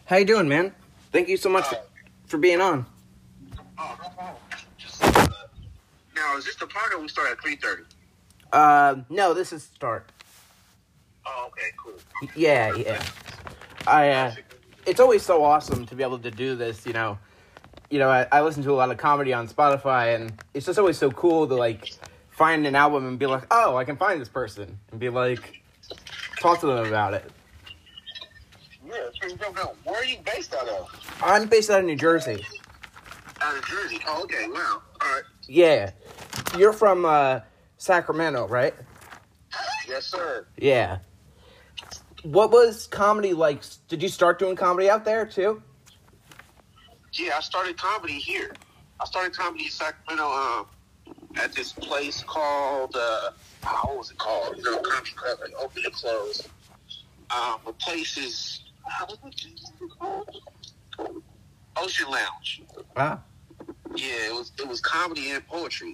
How you doing, man? Thank you so much for being on. Oh, no problem. Now, is this the part or we start at 3:30? No, this is start. Oh, okay, cool. Yeah. It's always so awesome to be able to do this, you know. I listen to a lot of comedy on Spotify, and it's just always so cool to, like, find an album and be like, oh, I can find this person, and be like, talk to them about it. Yeah, it's pretty dope. Now, where are you based out of? I'm based out of New Jersey. Out of Jersey. Oh, okay, wow. All right. Yeah. You're from, Sacramento, right? Yes, sir. Yeah. What was comedy like? Did you start doing comedy out there, too? Yeah, I started comedy here. I started comedy in Sacramento at this place called, what was it called? You know, comedy club, like open and close. The place is, what was it called? Ocean Lounge. Wow. Yeah, it was comedy and poetry.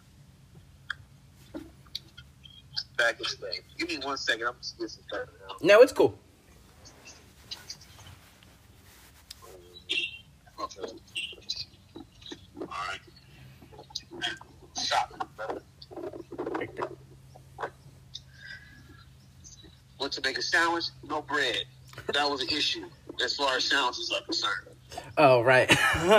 Back in the day. Give me 1 second. I'm just getting some stuff now. No, it's cool. Okay. All right. Stop. Went to make a sandwich, no bread. That was an issue as far as sandwiches are concerned. Oh, right.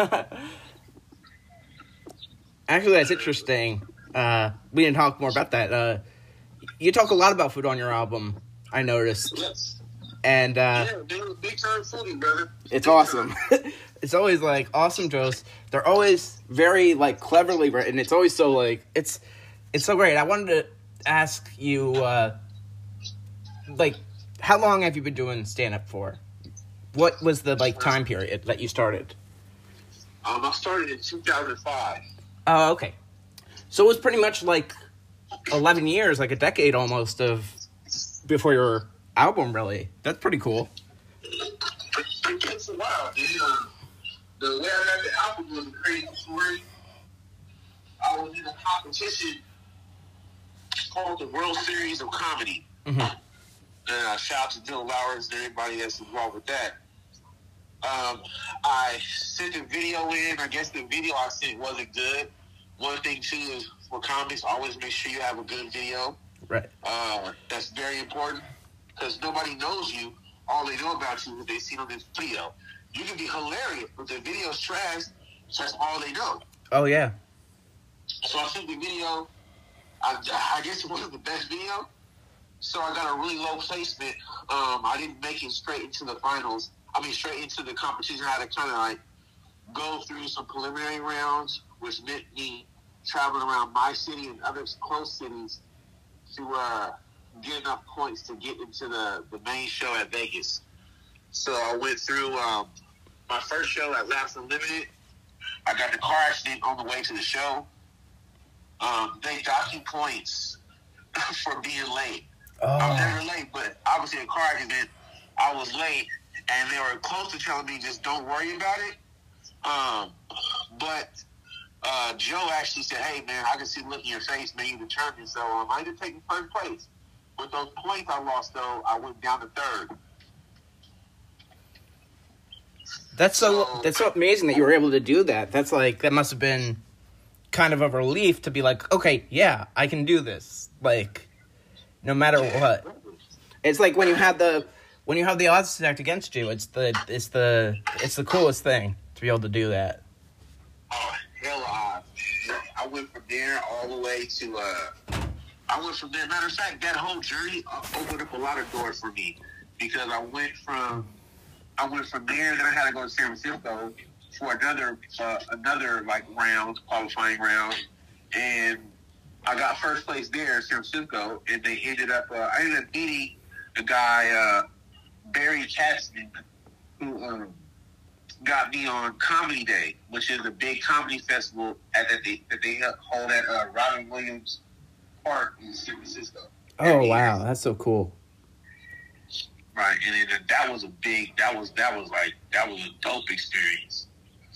Actually, that's interesting. We didn't talk more about that. You talk a lot about food on your album, I noticed. Yes. And, yeah, they were big time foodie, brother. It's big awesome. It's always, like, awesome jokes. They're always very, like, cleverly written. It's always so, like, it's so great. I wanted to ask you, like, how long have you been doing stand-up for? What was the, like, time period that you started? I started in 2005. Oh, okay. So it was pretty much, like, 11 years, like a decade almost of before your album, really. That's pretty cool. It takes a while, dude. The way I got the album was a crazy story. I was in a competition called the World Series of Comedy. Mm-hmm. And shout out to Dylan Lowers and everybody that's involved with that. I sent a video in. I guess the video I sent wasn't good. One thing, too, is for comics, always make sure you have a good video. Right. That's very important because nobody knows you. All they know about you is what they see on this video. You can be hilarious, but the video's trash. That's all they know. Oh, yeah. So I sent the video. I guess it wasn't the best video. So I got a really low placement. I didn't make it straight into the finals. Straight into the competition. I had to kind of like go through some preliminary rounds, which meant me traveling around my city and other close cities to get enough points to get into the main show at Vegas. So I went through my first show at Laughs Unlimited. I got in a car accident on the way to the show. They docked me points for being late. Oh. I'm never late, but obviously a car accident, I was late, and they were close to telling me just don't worry about it. But Joe actually said, hey, man, I can see the look in your face, man, you determined. So I ended up taking first place. With those points I lost, though, I went down to third. That's so amazing that you were able to do that. That's like, that must have been kind of a relief to be like, okay, yeah, I can do this. Like, no matter what. It's like when you have the odds stacked against you, it's the coolest thing to be able to do that. Oh, hell odds. I went from there all the way to matter of fact, that whole journey opened up a lot of doors for me because I went from there, then I had to go to San Francisco for another like qualifying round, and I got first place there in San Francisco, and I ended up meeting the guy Barry Chapman, who got me on Comedy Day, which is a big comedy festival that they hold at Robin Williams Park in San Francisco. Oh wow, that's so cool. Right, and then that was a dope experience.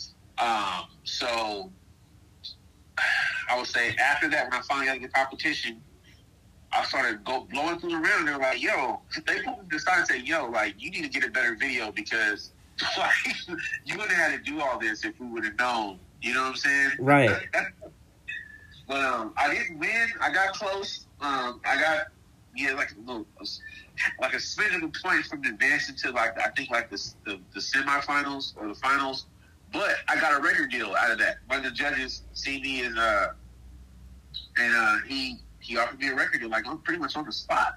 So I would say after that, when I finally got to the competition, I started blowing things around. They're like, yo, they decided to say, yo, like, you need to get a better video because Like, you would have had to do all this if we would have known. You know what I'm saying? Right. But I didn't win. I got close. I got like a split of a point from advancing to like I think like the semifinals or the finals. But I got a record deal out of that. One of the judges seen me and he offered me a record deal like I'm pretty much on the spot.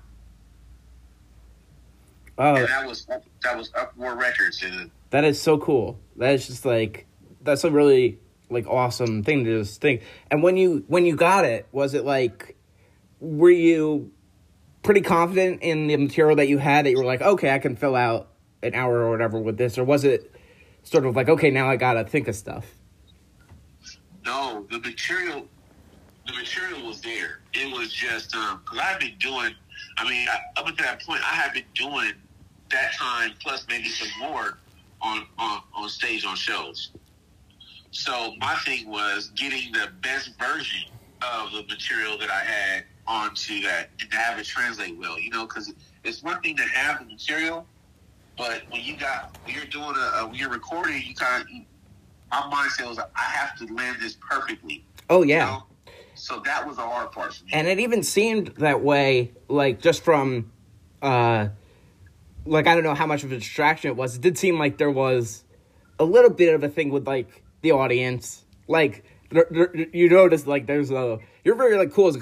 Oh, and that was Upward Records. And that is so cool. That is just like, that's a really like awesome thing to just think. And when you got it, was it like, were you pretty confident in the material that you had that you were like, okay, I can fill out an hour or whatever with this? Or was it sort of like, okay, now I gotta think of stuff? No, the material was there. It was just, because I've been doing, up until that point, I had been doing that time plus maybe some more on stage on shows. So my thing was getting the best version of the material that I had onto that and to have it translate well, because it's one thing to have the material, but when you're doing when you're recording, my mindset was I have to land this perfectly. Oh yeah. So that was the hard part for me. And it even seemed that way, like, just from, I don't know how much of a distraction it was. It did seem like there was a little bit of a thing with, like, the audience. Like, you notice, like, you're very, like, cool as a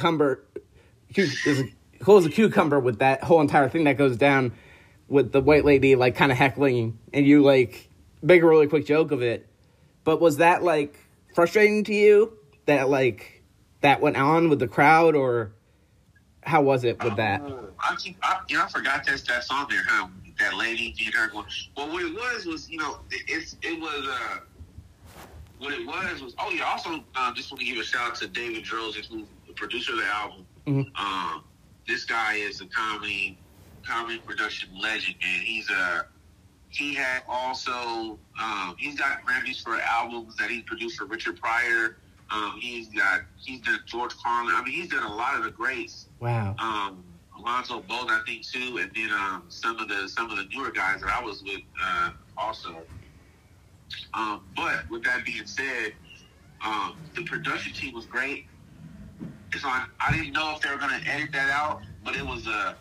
cucumber with that whole entire thing that goes down with the white lady, like, kind of heckling, and you, like, make a really quick joke of it. But was that, like, frustrating to you? That, like, that went on with the crowd, or how was it with that? I forgot that song there, huh? That lady, her going. Well, what it was, what it was. Oh yeah, also just want to give a shout out to David Droz, who's the producer of the album. Mm-hmm. This guy is a comedy production legend, and he had also he's got Grammys for albums that he produced for Richard Pryor. He's done George Carlin. He's done a lot of the greats. Wow. Alonzo Bowden, I think too, and then some of the newer guys that I was with also. But with that being said, the production team was great. So I didn't know if they were going to edit that out, but it was a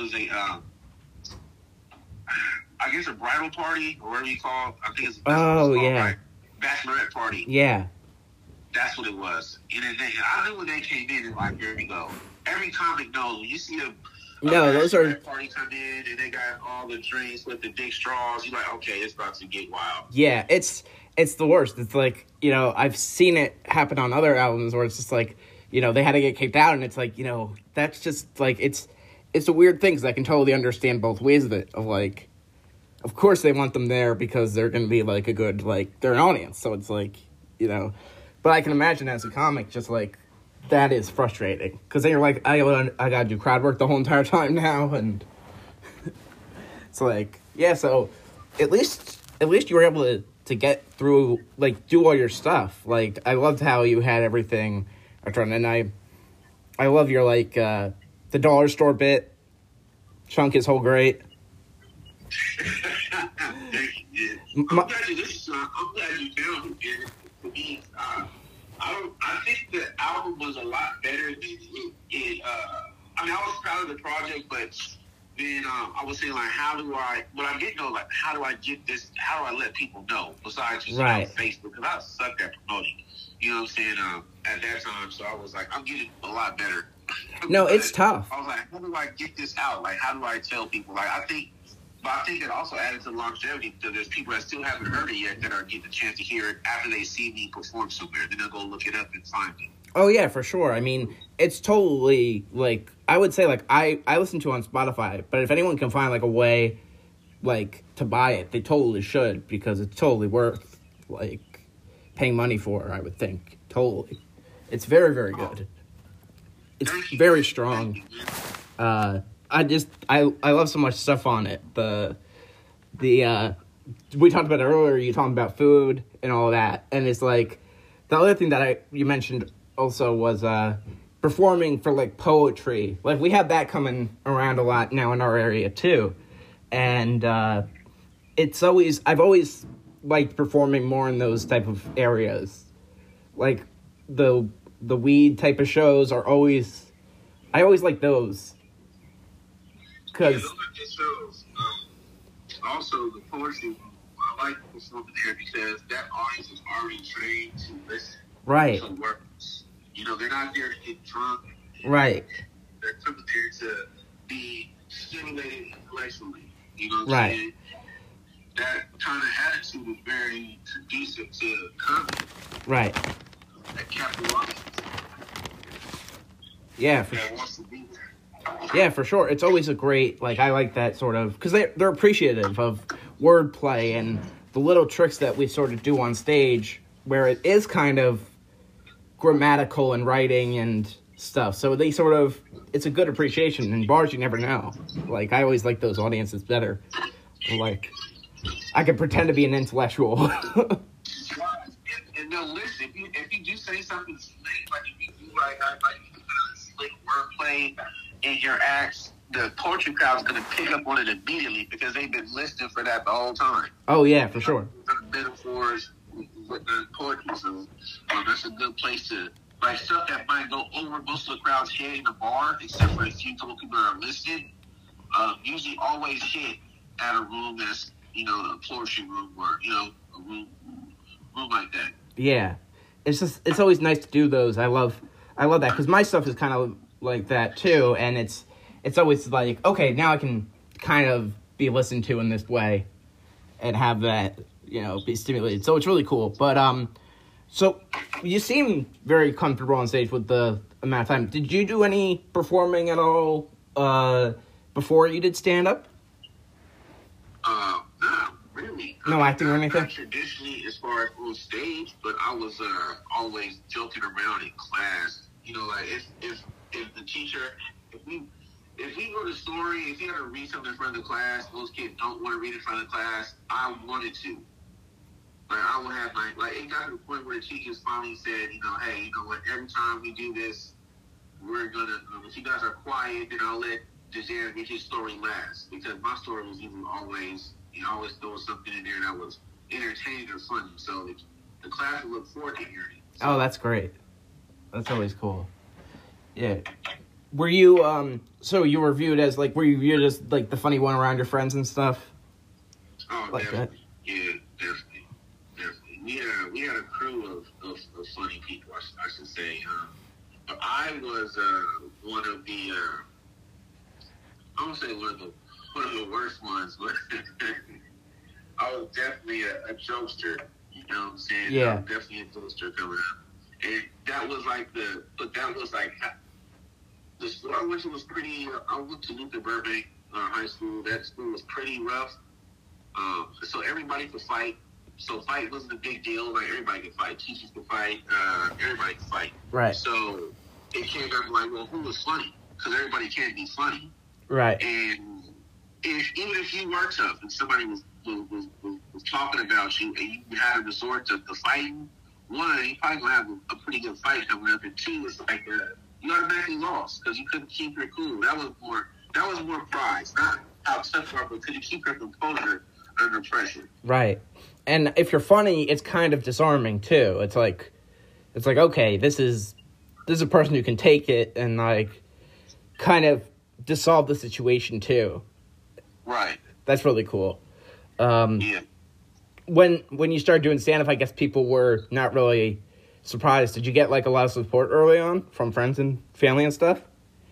I guess a bridal party or whatever you call it. I think it's yeah, bachelorette party. Yeah. That's what it was. And I knew when they came in, and like, here we go. Every comic knows when you see a those are party come in and they got all the drinks with the big straws. You're like, okay, it's about to get wild. Yeah, it's the worst. It's like, I've seen it happen on other albums where it's just like, they had to get kicked out, and it's like, that's just like it's a weird thing because I can totally understand both ways of it. Of like, of course they want them there because they're going to be like a good they're an audience. So it's like, But I can imagine as a comic, just like, that is frustrating. Because then you're like, I got to do crowd work the whole entire time now. And it's like, yeah, so at least you were able to get through, like, do all your stuff. Like, I loved how you had everything. And I love your, like, the dollar store bit. Chunk is whole great. I'm glad you found it. To me, I think the album was a lot better than it. I was proud of the project, but then I was saying, like, how do I get this? How do I let people know besides just on Facebook? Because I sucked at promoting. You know what I'm saying? At that time, so I was like, I'm getting a lot better. No, it's tough. I was like, how do I get this out? Like, how do I tell people? Like, I think it also added to longevity because there's people that still haven't heard it yet that are getting a chance to hear it after they see me perform somewhere. Then they'll go look it up and find it. Oh, yeah, for sure. It's totally, like, I would say, like, I listen to it on Spotify, but if anyone can find, like, a way, like, to buy it, they totally should because it's totally worth, like, paying money for, I would think. Totally. It's very, very good. It's very strong. I love so much stuff on it. We talked about it earlier, you talking about food and all that, and it's like, the other thing that you mentioned also was performing for, like, poetry. Like, we have that coming around a lot now in our area too, and I've always liked performing more in those type of areas. Like, the weed type of shows are always... I always like those. Because... Yeah, those are good shows. Also, the poetry, I like performing there because that audience is already trained to listen to words. You know, they're not there to get drunk. Right. They're coming there to be stimulated intellectually. You know what I'm saying? That kind of attitude is very conducive to comedy. Right. That capitalizes. Yeah, for sure. Wants to be there. Yeah, for sure. It's always a great, like, I like that sort of, because they're appreciative of wordplay and the little tricks that we sort of do on stage where it is kind of grammatical and writing and stuff. So they sort of, it's a good appreciation. In bars, you never know. Like, I always like those audiences better. Like, I could pretend to be an intellectual. And no, listen, if you do say something slick, like if you do like you kind of slick wordplay in your acts, the poetry crowd's going to pick up on it immediately because they've been listening for that the whole time. Oh, yeah, for sure. Metaphors with the poetry, so that's a good place to, like, stuff that might go over most of the crowd's head in the bar, except for a few couple people that are listening, usually always hit at a room that's, you know, a poetry room or, you know, a room like that. Yeah. It's always nice to do those. I love that because my stuff is kind of like that too, and it's always like, okay, now I can kind of be listened to in this way and have that, you know, be stimulated. So it's really cool. But so you seem very comfortable on stage with the amount of time. Did you do any performing at all before you did stand up? Not really. No acting or anything? Not traditionally as far as on stage, but I was always joking around in class. You know, like if the teacher, if we wrote a story, if you had to read something in front of the class, most kids don't want to read in front of the class. I wanted to. Like, I would have like it got to the point where the teachers finally said, you know, hey, you know what, every time we do this, we're gonna, if you guys are quiet, then I'll let Dejan read his story last. Because my story was even always, you know, always throw something in there that was entertaining or funny. So the class would look forward to hearing it. So, oh, that's great. That's always cool. Yeah. Were you, so you were viewed as, like, the funny one around your friends and stuff? Oh, like definitely. That? Yeah, definitely. We had a crew of funny people, I should say. But I was one of the, I won't say one of the worst ones, but I was definitely a jokester. You know what I'm saying? Yeah. I was definitely a jokester coming up. And that was like the school I went to was pretty, I went to Luther Burbank High School. That school was pretty rough. So everybody could fight. So fight wasn't a big deal. Like, everybody could fight. Teachers could fight. Everybody could fight. Right. So it came down to like, well, who was funny? Because everybody can't be funny. Right. And even if you were tough and somebody was talking about you and you had to resort to fighting, one, you probably gonna have a pretty good fight coming up, and two, it's like you automatically lost because you couldn't keep your cool. That was more prize, not how tough you are, but could you keep your composure under pressure? Right. And if you're funny, it's kind of disarming too. It's like okay, this is a person who can take it and like kind of dissolve the situation too. Right. That's really cool. Yeah. When you started doing stand-up, I guess people were not really surprised. Did you get like a lot of support early on from friends and family and stuff?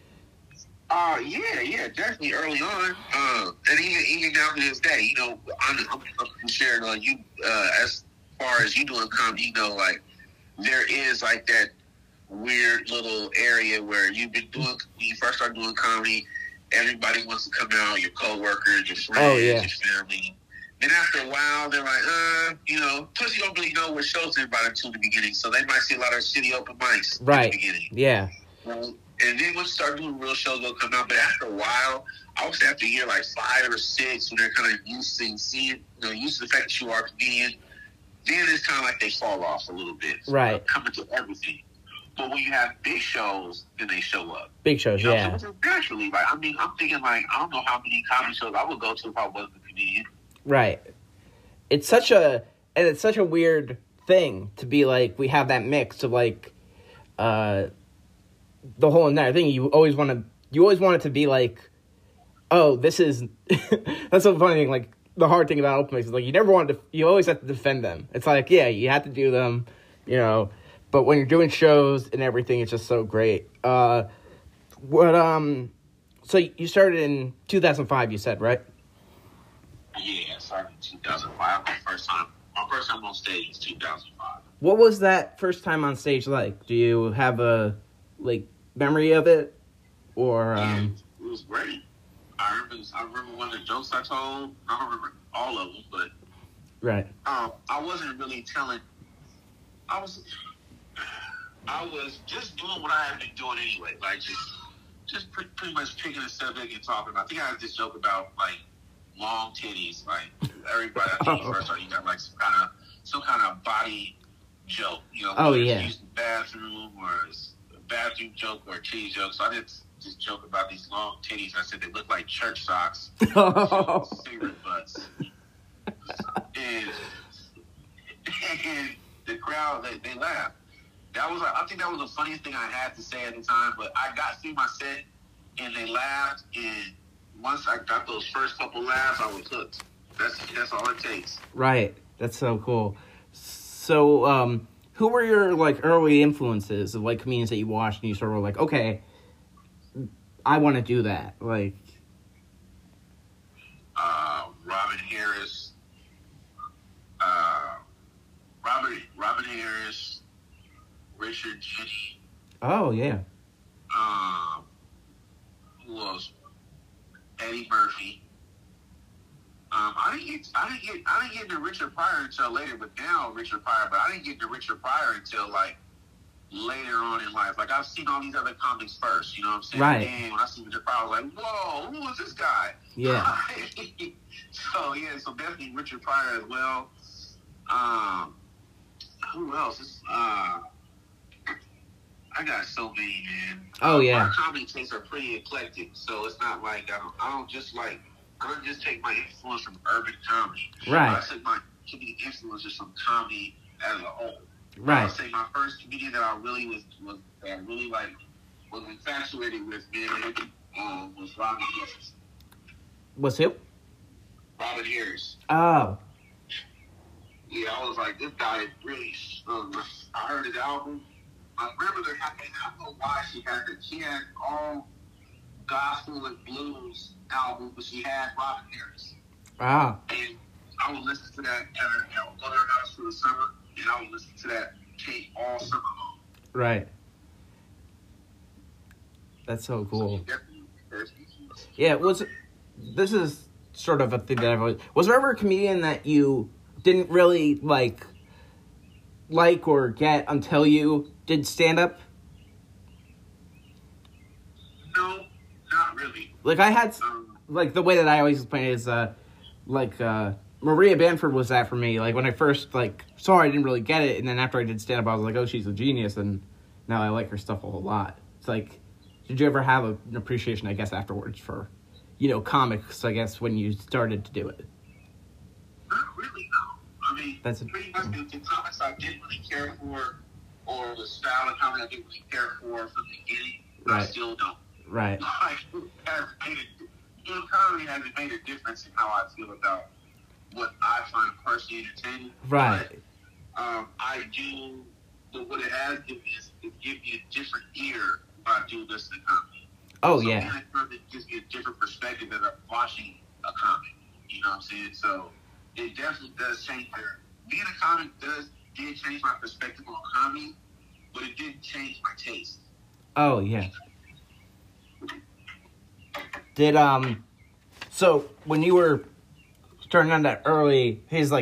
Yeah, definitely early on. And even now to this day, you know, I'm sharing on you as far as you doing comedy, you know, like there is like that weird little area where you've been doing, when you first start doing comedy, everybody wants to come out, your coworkers, your friends, your family. Then after a while, they're like, you know, plus you don't really know what shows they're invited to in the beginning, so they might see a lot of shitty open mics in the beginning. Yeah. And then once you start doing real shows, they'll come out. But after a while, I would say after a year, like 5 or 6, when they're kind of used to seeing, you know, used to the fact that you are a comedian, then it's kind of like they fall off a little bit. Right. Coming to everything. But when you have big shows, then they show up. Big shows, you know, yeah. So naturally, like, I mean, I'm thinking, like, I don't know how many comedy shows I would go to if I wasn't a comedian. Right. it's such a weird thing to be like, we have that mix of like, the whole entire thing. You always want it to be like, oh, this is, that's the funny thing, like, the hard thing about open mics is, like, you always have to defend them. It's like, yeah, you have to do them, you know, but when you're doing shows and everything, it's just so great. So you started in 2005, you said, right? Yeah, I started in 2005. My first time on stage was 2005. What was that first time on stage like? Do you have a, like, memory of it? Or, Yeah, it was great. I remember one of the jokes I told. I don't remember all of them, but right. I wasn't really telling. I was just doing what I had been doing anyway, like just pretty much picking a subject and talking about. I think I had this joke about like long titties. Like everybody, I think first started, you got like some kind of body joke, you know? Oh yeah. Use the bathroom or a bathroom joke or a titty joke. So I did this joke about these long titties. I said they look like church socks, cigarette butts, and the crowd they laughed. I think that was the funniest thing I had to say at the time. But I got through my set and they laughed. And once I got those first couple laughs, I was hooked. That's all it takes. Right. That's so cool. So, who were your like early influences of like comedians that you watched and you sort of were like, okay, I want to do that? Like, Robin Harris, Robin Harris, Richard Jennings. Oh yeah. Who else? Eddie Murphy. I didn't get into Richard Pryor until later, but now Richard Pryor. But I didn't get into Richard Pryor until like later on in life. Like I've seen all these other comics first. You know what I'm saying? Right. And when I see Richard Pryor, I was like, whoa, who is this guy? Yeah. So definitely Richard Pryor as well. Who else? I got so many, man. Oh yeah. My comedy tastes are pretty eclectic, so it's not like I don't just take my influence from urban comedy. Right. I take my comedic influences from comedy as a whole. Right. I'll say my first comedian that I really was infatuated with, man, was Robin Harris. Was who? Robin Harris. Oh. Yeah, I was like, this guy is really. I heard his album. I remember I don't know why she had it. She had all gospel and blues albums, but she had Robin Harris. Ah. And I would listen to that I would go to her house for the summer, and I would listen to that tape all summer long. Right. That's so cool. So yeah, this is sort of a thing that I've always... Was there ever a comedian that you didn't really like or get until you did stand-up? No, not really. Like, I had... like, the way that I always explain it is, Maria Bamford was that for me. Like, when I first, saw her, I didn't really get it, and then after I did stand-up, I was like, oh, she's a genius, and now I like her stuff a whole lot. It's like, did you ever have an appreciation, I guess, afterwards for, comics, I guess, when you started to do it? Not really, no. I mean, pretty much the comics I didn't really care for, or the style of comedy I didn't really care for from the beginning, right. I still don't. Right. Comedy hasn't made a difference in how I feel about what I find personally entertaining. Right. But, I do, but what it has given me is it gives me a different ear when I do listen to comedy. Oh, so yeah. It gives me a different perspective as I'm watching a comic. You know what I'm saying? So it definitely does change there. Being a comic did change my perspective on comedy, but it didn't change my taste. Oh, yeah. Did, so when you were starting on that early,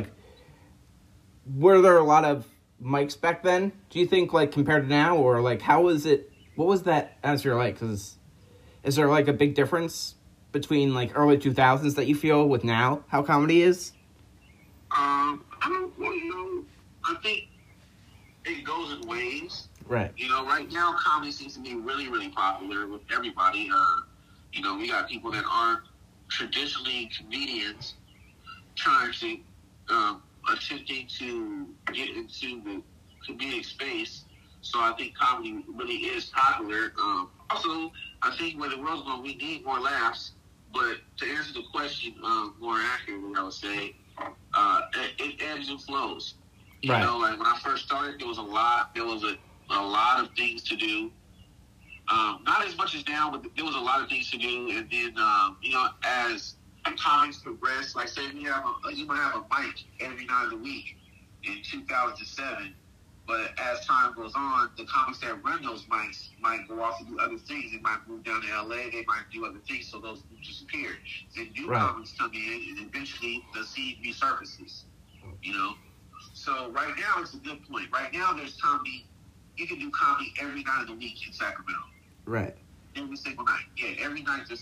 were there a lot of mics back then, do you think, compared to now? Or, how was it, what was that atmosphere like? Because is there, a big difference between, early 2000s that you feel with now, how comedy is? I don't know. I think it goes in waves. Right. Right now, comedy seems to be really, really popular with everybody. We got people that aren't traditionally comedians trying to attempting to get into the comedic space. So I think comedy really is popular. Also, I think where the world's going, we need more laughs. But to answer the question more accurately, I would say it ebbs and flows. You know, like when I first started, there was a lot. There was a lot of things to do. Not as much as now, but there was a lot of things to do. And then, you know, as comics progress, like say you might have a mic every night of the week in 2007. But as time goes on, the comics that run those mics might go off and do other things. They might move down to LA. They might do other things. So those disappear. Then new comics come in, and eventually the seed resurfaces. You know. So right now it's a good point. Right now there's comedy. You can do comedy every night of the week in Sacramento. Right. Every single night. Yeah, every night there's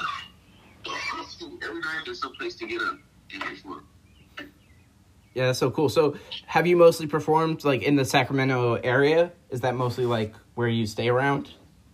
some place to get up and perform. Yeah, that's so cool. So, have you mostly performed, like, in the Sacramento area? Is that mostly, like, where you stay around?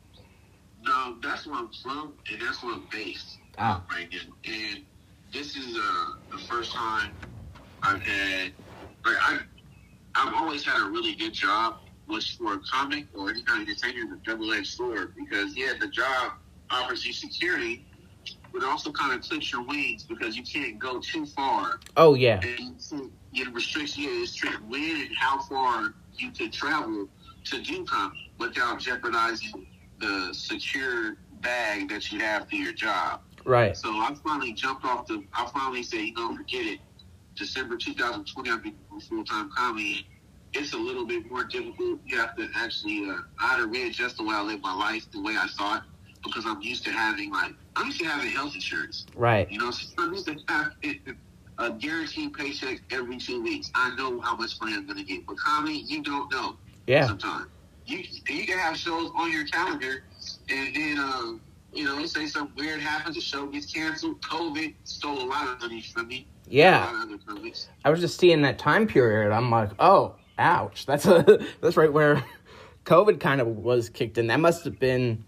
No, that's where I'm from, and that's where I'm based right now. And this is the first time I've had, like, I've always had a really good job, which for a comic or any kind of entertainer is a double-edged sword, because, yeah, the job offers you security, but it also kind of clips your wings because you can't go too far. Oh, yeah. And it restricts you when and how far you could travel to do comedy without jeopardizing the secure bag that you have through your job. Right. So I finally I finally said, you know, forget it. December 2020, I've been doing full-time comedy. It's a little bit more difficult. You have to actually, I had to readjust the way I live my life, the way I thought, because I'm used to having health insurance. Right. You know, so I'm used to having a guaranteed paycheck every 2 weeks. I know how much money I'm going to get. But comedy, you don't know. Yeah. Sometimes you can have shows on your calendar, and then you know, say something weird happens, the show gets canceled. COVID stole a lot of money from me. Yeah. I was just seeing that time period. I'm like, oh, ouch. That's right where COVID kind of was kicked in. That must have been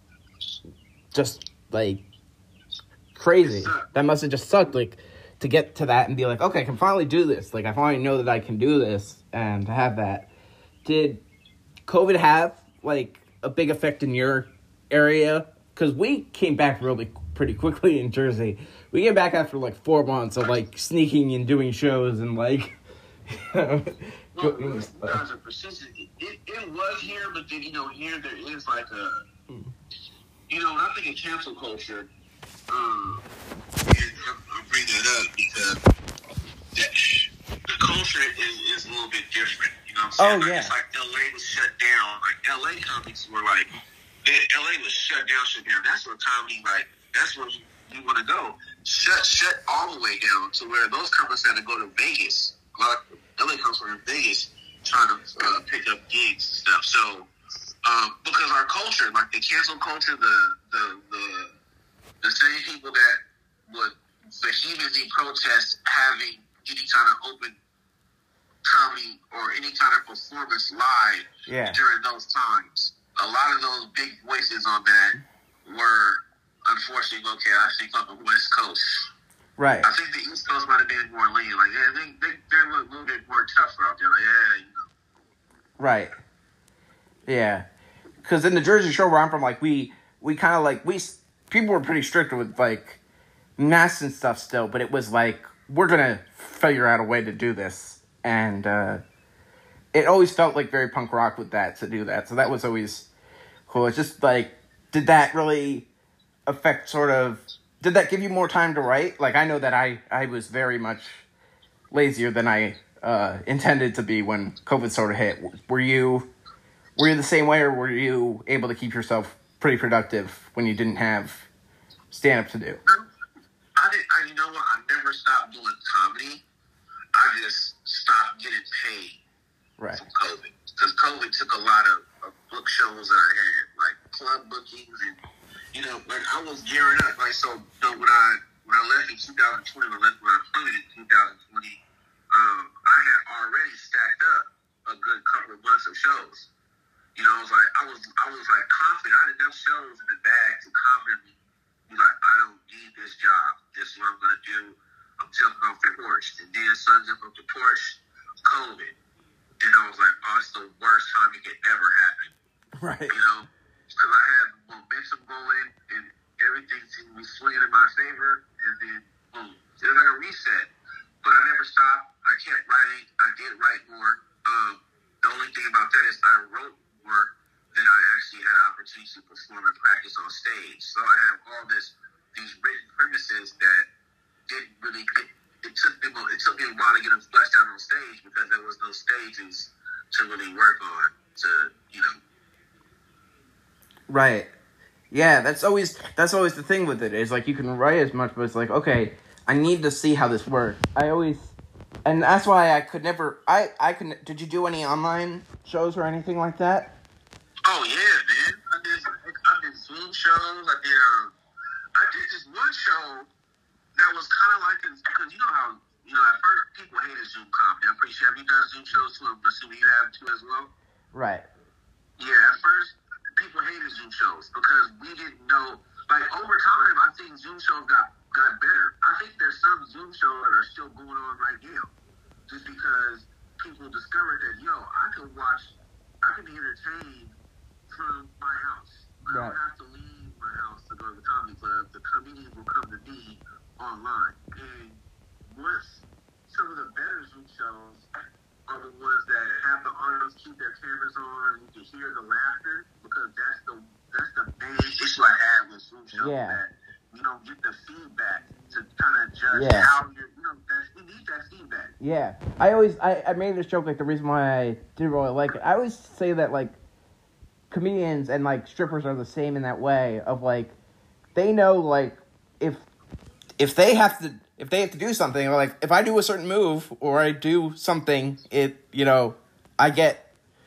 just like crazy. That must have just sucked, like, to get to that and be like, okay, I can finally do this. Like, I finally know that I can do this, and to have that. Did COVID have, like, a big effect in your area? Because we came back pretty quickly in Jersey. We came back after, like, 4 months of, like, sneaking and doing shows and, like, Well, guys are persistent. It was here, but then, you know, here there is, like, you know, when I think of cancel culture, and I'll bring that up because the culture is a little bit different. You know what I'm saying? Oh, yeah. It's like LA was shut down. Like, LA comics were like, LA was shut down. That's where comedy, like, that's where you want to go. Shut all the way down to where those comics had to go to Vegas. A lot of LA comics were in Vegas trying to pick up gigs and stuff. So, because our culture, like the cancel culture, the same people that would vehemently protest having any kind of open comedy or any kind of performance live during those times. A lot of those big voices on that were unfortunately located, I think, on the West Coast. Right. I think the East Coast might have been more lenient. Like, yeah, they're a little bit more tougher out there. Like, yeah, you know. Right. Yeah. Because in the Jersey Shore where I'm from, like, we kind of, like, people were pretty strict with, like, masks and stuff still, but it was like, we're going to figure out a way to do this. And it always felt like very punk rock with that, to do that. So that was always cool. It's just, like, did that really affect did that give you more time to write? Like, I know that I was very much lazier than I intended to be when COVID sort of hit. Were you the same way, or were you able to keep yourself pretty productive when you didn't have stand-up to do? You know what? I never stopped doing comedy. I just stopped getting paid from COVID. Because COVID took a lot of book shows that I had, like club bookings, and, you know, like I was gearing up. Like, so, you know, when I left in 2020, when I played in 2020, I had already stacked up a good couple of months of shows. You know, I was confident. I had enough shows in the bag to confidently be like, I don't need this job. This is what I'm going to do. I'm jumping off the porch. And then son jumped off the porch, COVID. And I was like, oh, it's the worst time it could ever happen. Right. You know? Because I had momentum going and everything seemed to be swinging in my favor. And then, boom. It was like a reset. But I never stopped. I kept writing. I did write more. The only thing about that is I wrote more than I actually had an opportunity to perform and practice on stage. So I have all these written premises that didn't really get. It took me a while to get them fleshed out on stage because there was no stages to really work on. Right. Yeah, that's always the thing with it. Is like you can write as much, but it's like, okay, I need to see how this works. And that's why I could never. Did you do any online shows or anything like that? Oh yeah, man. I did Zoom shows. I did this one show that was kind of like this because you know how at first people hated Zoom comedy. I'm pretty sure. Have you done Zoom shows too? I'm assuming you have too as well. Right. Yeah, at first people hated Zoom shows because we didn't know. Like over time, I think Zoom shows got better. I think there's some Zoom shows that are still going on right now, just because people discovered that I can be entertained from my house. I don't have to leave my house to go to the comedy club. The comedians will come to me online. And once some of the better Zoom shows are the ones that have the audience keep their cameras on, you can hear the laughter, because that's the main issue I have with Zoom shows, that you don't get the feedback to kind of judge how you're, we need that feedback. Yeah. I made this joke, like, the reason why I didn't really like it. I always say that, like, comedians and, like, strippers are the same in that way of, like, they know, like, if they have to do something, or, like, if I do a certain move or I do something, I get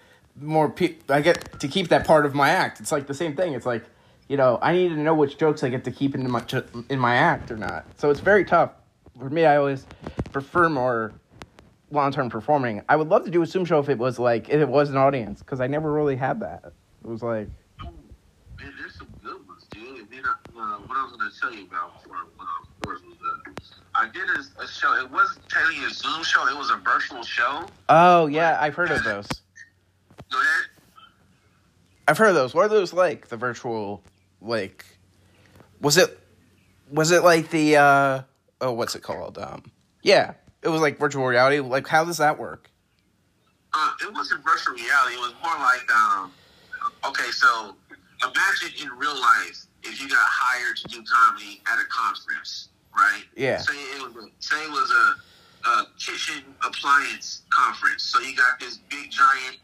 I get to keep that part of my act. It's like the same thing. It's like, I need to know which jokes I get to keep in my act or not. So it's very tough. For me, I always prefer more long-term performing. I would love to do a Zoom show if it was an audience, because I never really had that. It was like... Man, there's some good ones, dude. And then what I was going to tell you about of course, was I did a show. It wasn't technically a Zoom show. It was a virtual show. Oh, yeah. I've heard of those. Go ahead. I've heard of those. What are those like? The virtual, like... Was it like the... what's it called? Yeah. It was like virtual reality. Like, how does that work? It wasn't virtual reality. It was more like... Okay, so imagine in real life if you got hired to do comedy at a conference, right? Yeah. Say it was a kitchen appliance conference. So you got this big giant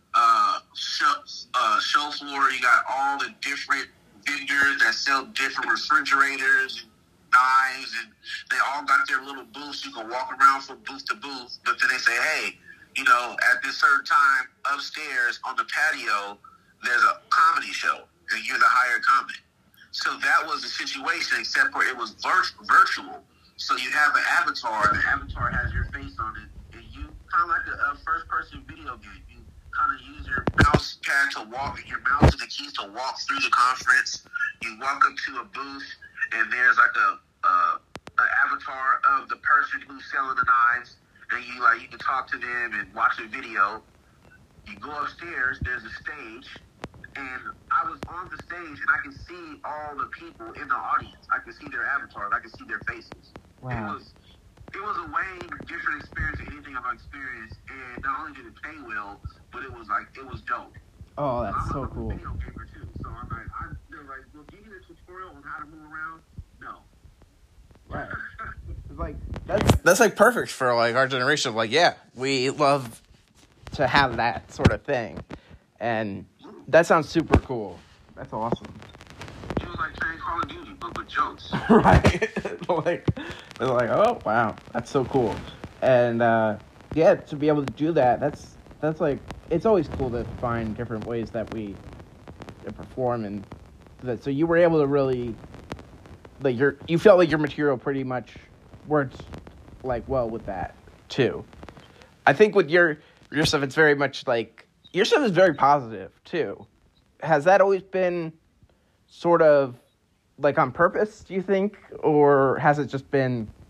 show floor. You got all the different vendors that sell different refrigerators and knives, and they all got their little booths. You can walk around from booth to booth, but then they say, hey, at this certain time upstairs on the patio, there's a comedy show, and you're the hired comic. So that was the situation, except for it was virtual. So you have an avatar. The avatar has your face on it, and you kind of like a first-person video game. You kind of use your mouse pad to walk, your mouse and the keys to walk through the conference. You walk up to a booth, and there's like an avatar of the person who's selling the knives, and you can talk to them and watch a video. You go upstairs. There's a stage. And I was on the stage, and I can see all the people in the audience. I can see their avatars. I can see their faces. Wow. It was a way different experience than anything I've experienced. And not only did it pay well, but it was dope. Oh, that's so cool. I'm a video gamer too, so they're like, well, give you a tutorial on how to move around? No. Right. It's like that's like perfect for like our generation. Like, yeah, we love to have that sort of thing, and that sounds super cool. That's awesome. It was like playing Call of Duty, but with jokes. Right. They're like, oh, wow, that's so cool. And, to be able to do that, that's like, it's always cool to find different ways that we perform. And so you were able to really, like, you felt like your material pretty much worked, like, well with that, too. I think with your stuff, it's very much, like, your stuff is very positive, too. Has that always been sort of, like, on purpose, do you think? Or has it just been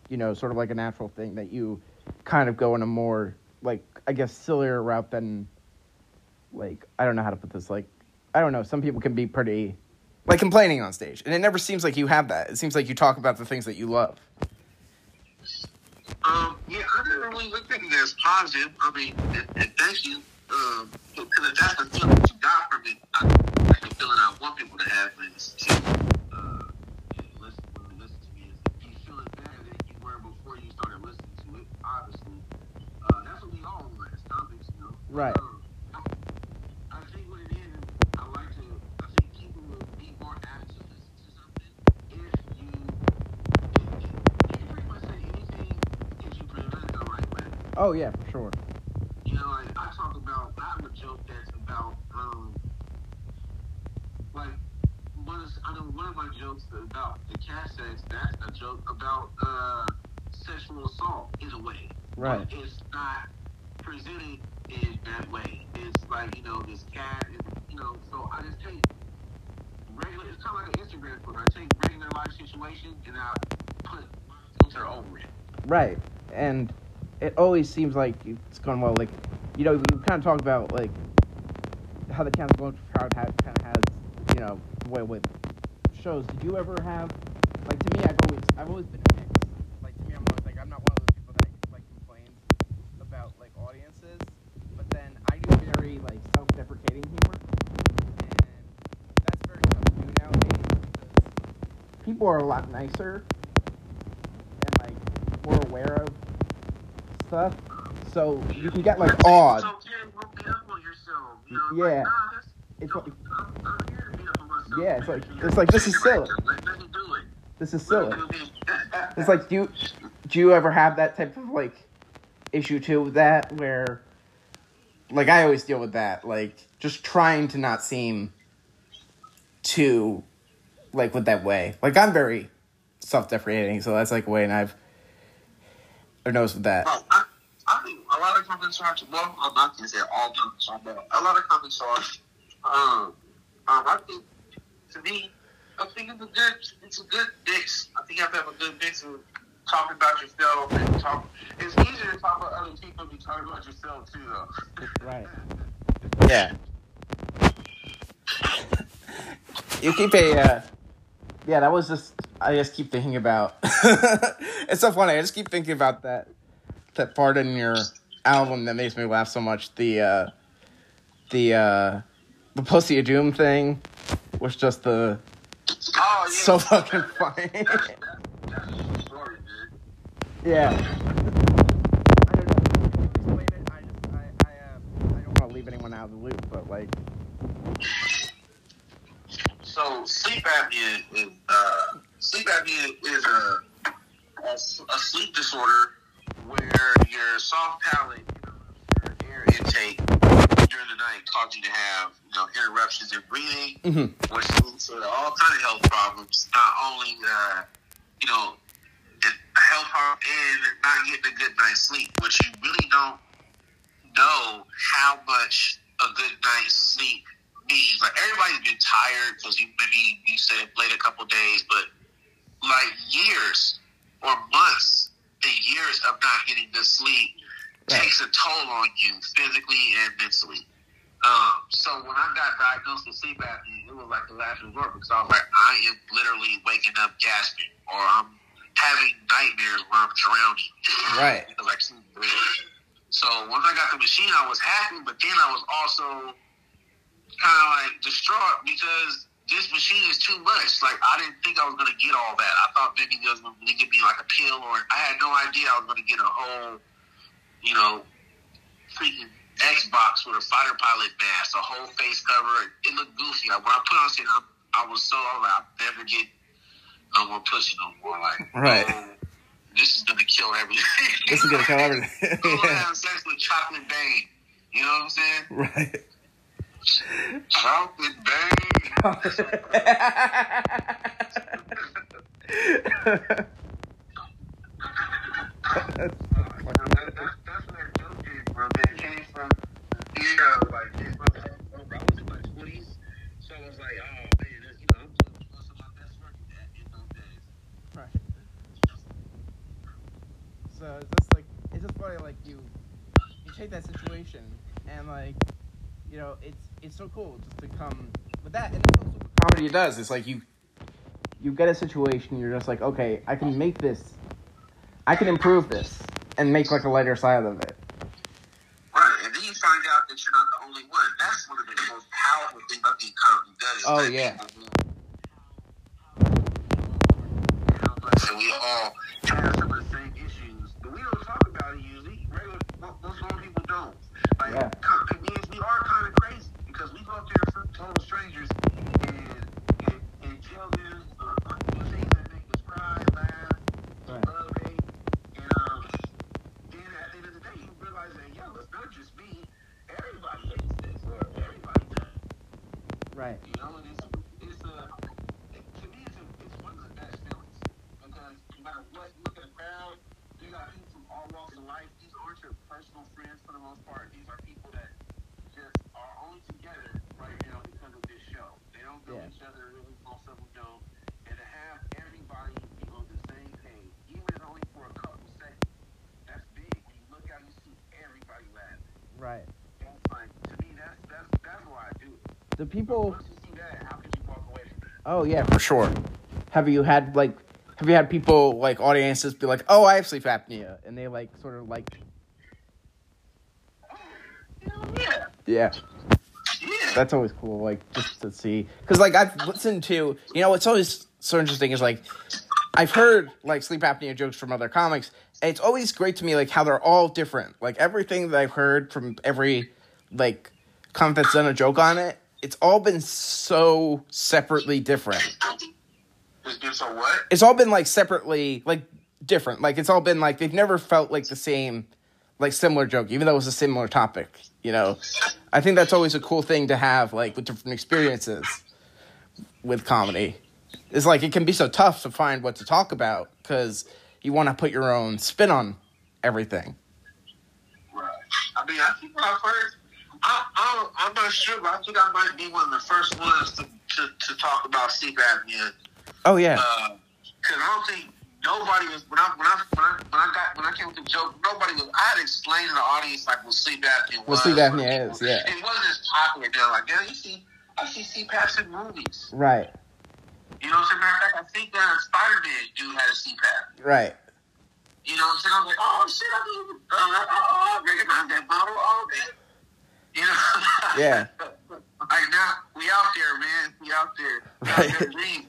sort of like a natural thing that you kind of go in a more, like, I guess, sillier route than, like, I don't know how to put this, like, I don't know, some people can be pretty, like, complaining on stage, and it never seems like you have that. It seems like you talk about the things that you love. Yeah, I never really looked at it as positive. I mean, and thank you, because that's the feeling that you got from it. That's the feeling I want people to have is to listen to me. Is you feeling better than you were before you started listening to it. Obviously, that's what we all want as comics, Right. I think what it is, I think people will be more apt to listen to something if you can pretty much say anything if you present it the right way. Oh, yeah, for sure. Like, I have a joke that's about, like, one of my jokes about the cat sex, that's a joke about, sexual assault, in a way. Right. But it's not presented in that way. It's like, this cat, and, so I just take regular, it's kind of like an Instagram photo. I take regular life situation, and I put my filter over it. Right, and it always seems like it's going well. Like, we kind of talk about, like, how the cancel crowd kind of has, way with shows. Did you ever have, like, to me, I've always been mixed. Like, to me, I'm always like, I'm not one of those people that, like, complains about, like, audiences, but then I do very, like, self-deprecating humor, and that's very tough to do nowadays because people are a lot nicer and, like, more aware of stuff, so you can get, like, awed. It's okay to beat up on yourself. Yeah. Like, It's like, I'm here to beat up on myself. yeah, it's like this is silly. Let me do it. This is silly. It's like, do you ever have that type of, like, issue too with that, where, like, I always deal with that, like, just trying to not seem too, like, with that way. Like, I'm very self-deprecating, so that's, like, a way, and I've noticed with that. Well, I think a lot of comics are, well, I'm not going to say all comics are, but a lot of comics are, I think, to me, I think it's a good mix. I think you have to have a good mix of talking about yourself and it's easier to talk about other people than talking about yourself too, though. Right. Yeah. You keep yeah, that was just, I just keep thinking about, it's so funny, I just keep thinking about that part in your album that makes me laugh so much, the Pussy of Doom thing was just so fucking funny. That's a story, man. Yeah. I don't know. If you explain it, I don't want to leave anyone out of the loop, but, like. So sleep apnea is a sleep disorder where your soft palate, your air intake during the night causes you to have, interruptions in breathing, which leads to all kind of health problems. Not only, health harm and not getting a good night's sleep, which you really don't know how much a good night's sleep means. Like, everybody's been tired because you stayed up late a couple days, but like years or months and years of not getting good sleep takes a toll on you physically and mentally. So when I got diagnosed with sleep apnea, it was like the last resort, because I was like, I am literally waking up gasping, or I'm having nightmares where I'm drowning. Right. Like, so once I got the machine, I was happy, but then I was also kind of like distraught because this machine is too much. Like, I didn't think I was going to get all that. I thought maybe they was going to give me like a pill, or I had no idea I was going to get a whole, freaking Xbox with a fighter pilot mask, a whole face cover. It looked goofy. Like, when I put on it, I was like, I'll never get no more pussy no more. Like, right. This is going to kill everything. This is going to kill everything. I'm going to have sex with Chocolate Bane. You know what I'm saying? Right. Chocolate Bane. That's where it came from. It came from like, I was in my 20s, so I was like, oh man, I'm doing some of my best work in those days. Right. take that situation and like, you know, it's so cool just to come with that. And that's also what comedy does. It's like you get a situation, you're just like, okay, I can make this, I can improve this, and make like a lighter side of it. Right, and then you find out that you're not the only one. That's one of the most powerful things I think comedy does. Oh yeah. And we all have some of the same issues, but we don't talk about it usually. Most normal people don't. Like, Yeah. Comedians, we are kind of crazy because we go up there for total strangers and tell them things that make us cry, laugh, love, hate, and then at the end of the day, you realize that it's not just me. Everybody hates this, or everybody does. Right. You know, and to me, it's one of the best feelings because no matter what, you look at a crowd, you got people from all walks of life. These aren't your personal friends for the most part. These are people that just are only together right now because of this show. They don't know each other, really, most of them don't. And to have everybody be on the same page, even if only for a couple seconds, that's big. When you look out, you see everybody laughing. Right. That's like, to me, that's why I do it. The people. Once you see that, how could you walk away from that? Oh yeah, for sure. Have you had people like audiences be like, "Oh, I have sleep apnea," and they like sort of like. Yeah. Yeah. Yeah. That's always cool, like, just to see. Because, like, I've listened to, you know, what's always so interesting is, like, I've heard, like, sleep apnea jokes from other comics, and it's always great to me, like, how they're all different. Like, everything that I've heard from every, like, comic that's done a joke on it, it's all been so separately different. It's been so what? It's all been, like, separately, like, different. Like, it's all been, like, they've never felt like the same, like, similar joke, even though it was a similar topic, you know? I think that's always a cool thing to have, like, with different experiences with comedy. It's like, it can be so tough to find what to talk about, because you want to put your own spin on everything. Right. I mean, I think when I first, I'm not sure, but I think I might be one of the first ones to talk about sleep apnea. Oh, yeah. Because I don't think nobody was, when I came with the joke, nobody was, I had explained to the audience, like, what sleep apnea was. What sleep apnea is, yeah. It wasn't as popular now. Like, now I see CPAPs in movies. Right. You know what I'm saying? Matter of fact, I think that Spider-Man dude had a CPAP. Right. You know what I'm saying? I was like, oh, shit, I recognize that model. Oh, man. You know? Yeah. Like, now, we out there, man. We out there. Right.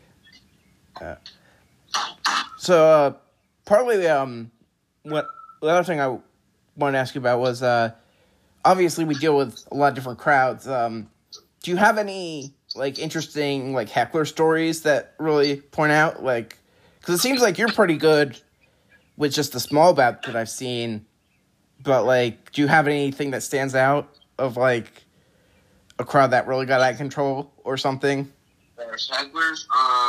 So, partly, what the other thing I wanted to ask you about was, obviously we deal with a lot of different crowds. Do you have any, like, interesting, like, heckler stories that really point out, like, because it seems like you're pretty good with just the small bout that I've seen, but, like, do you have anything that stands out of, like, a crowd that really got out of control or something? Hecklers,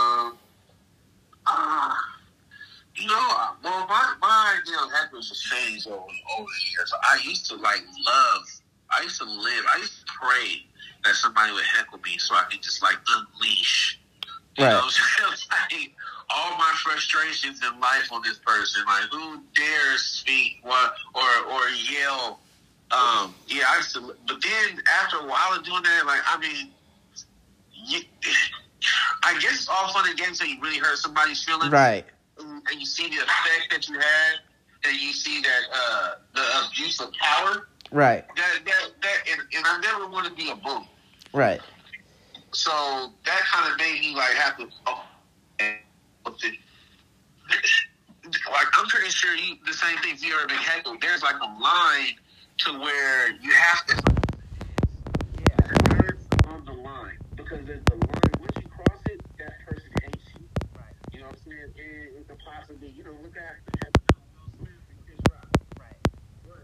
you know, well, my idea of hecklers has changed over the years. I used to live, I used to pray that somebody would heckle me so I could just, like, unleash, you know, like, all my frustrations in life on this person. Like, who dares speak or yell? Yeah, I used to, but then after a while of doing that, like, I mean, I guess it's all fun and games until you really hurt somebody's feelings. Right. And you see the effect that you had, and you see that the abuse of power. Right. And I never want to be a bully. Right. So that kind of made me like have to. Like, I'm pretty sure the same thing. If you ever been heckled, there's like a line to where you have to. Yeah, there's on the line because there's the line. Once you cross it, that person hates you. Right. You know what I'm saying? It could possibly, you know, look at Will Smith and Chris Rock. Right. But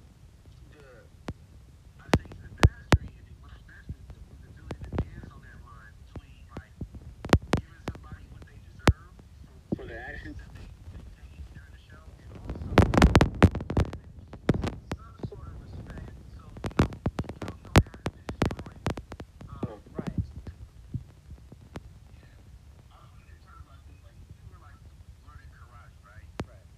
I think the mastery and the ability to dance on that line between like giving somebody what they deserve for the actions that they take during the show, and also some sort of respect, so you don't have to destroy. Right. Yeah. I was wondering about this. Like, if you were like learning karate, right? Right.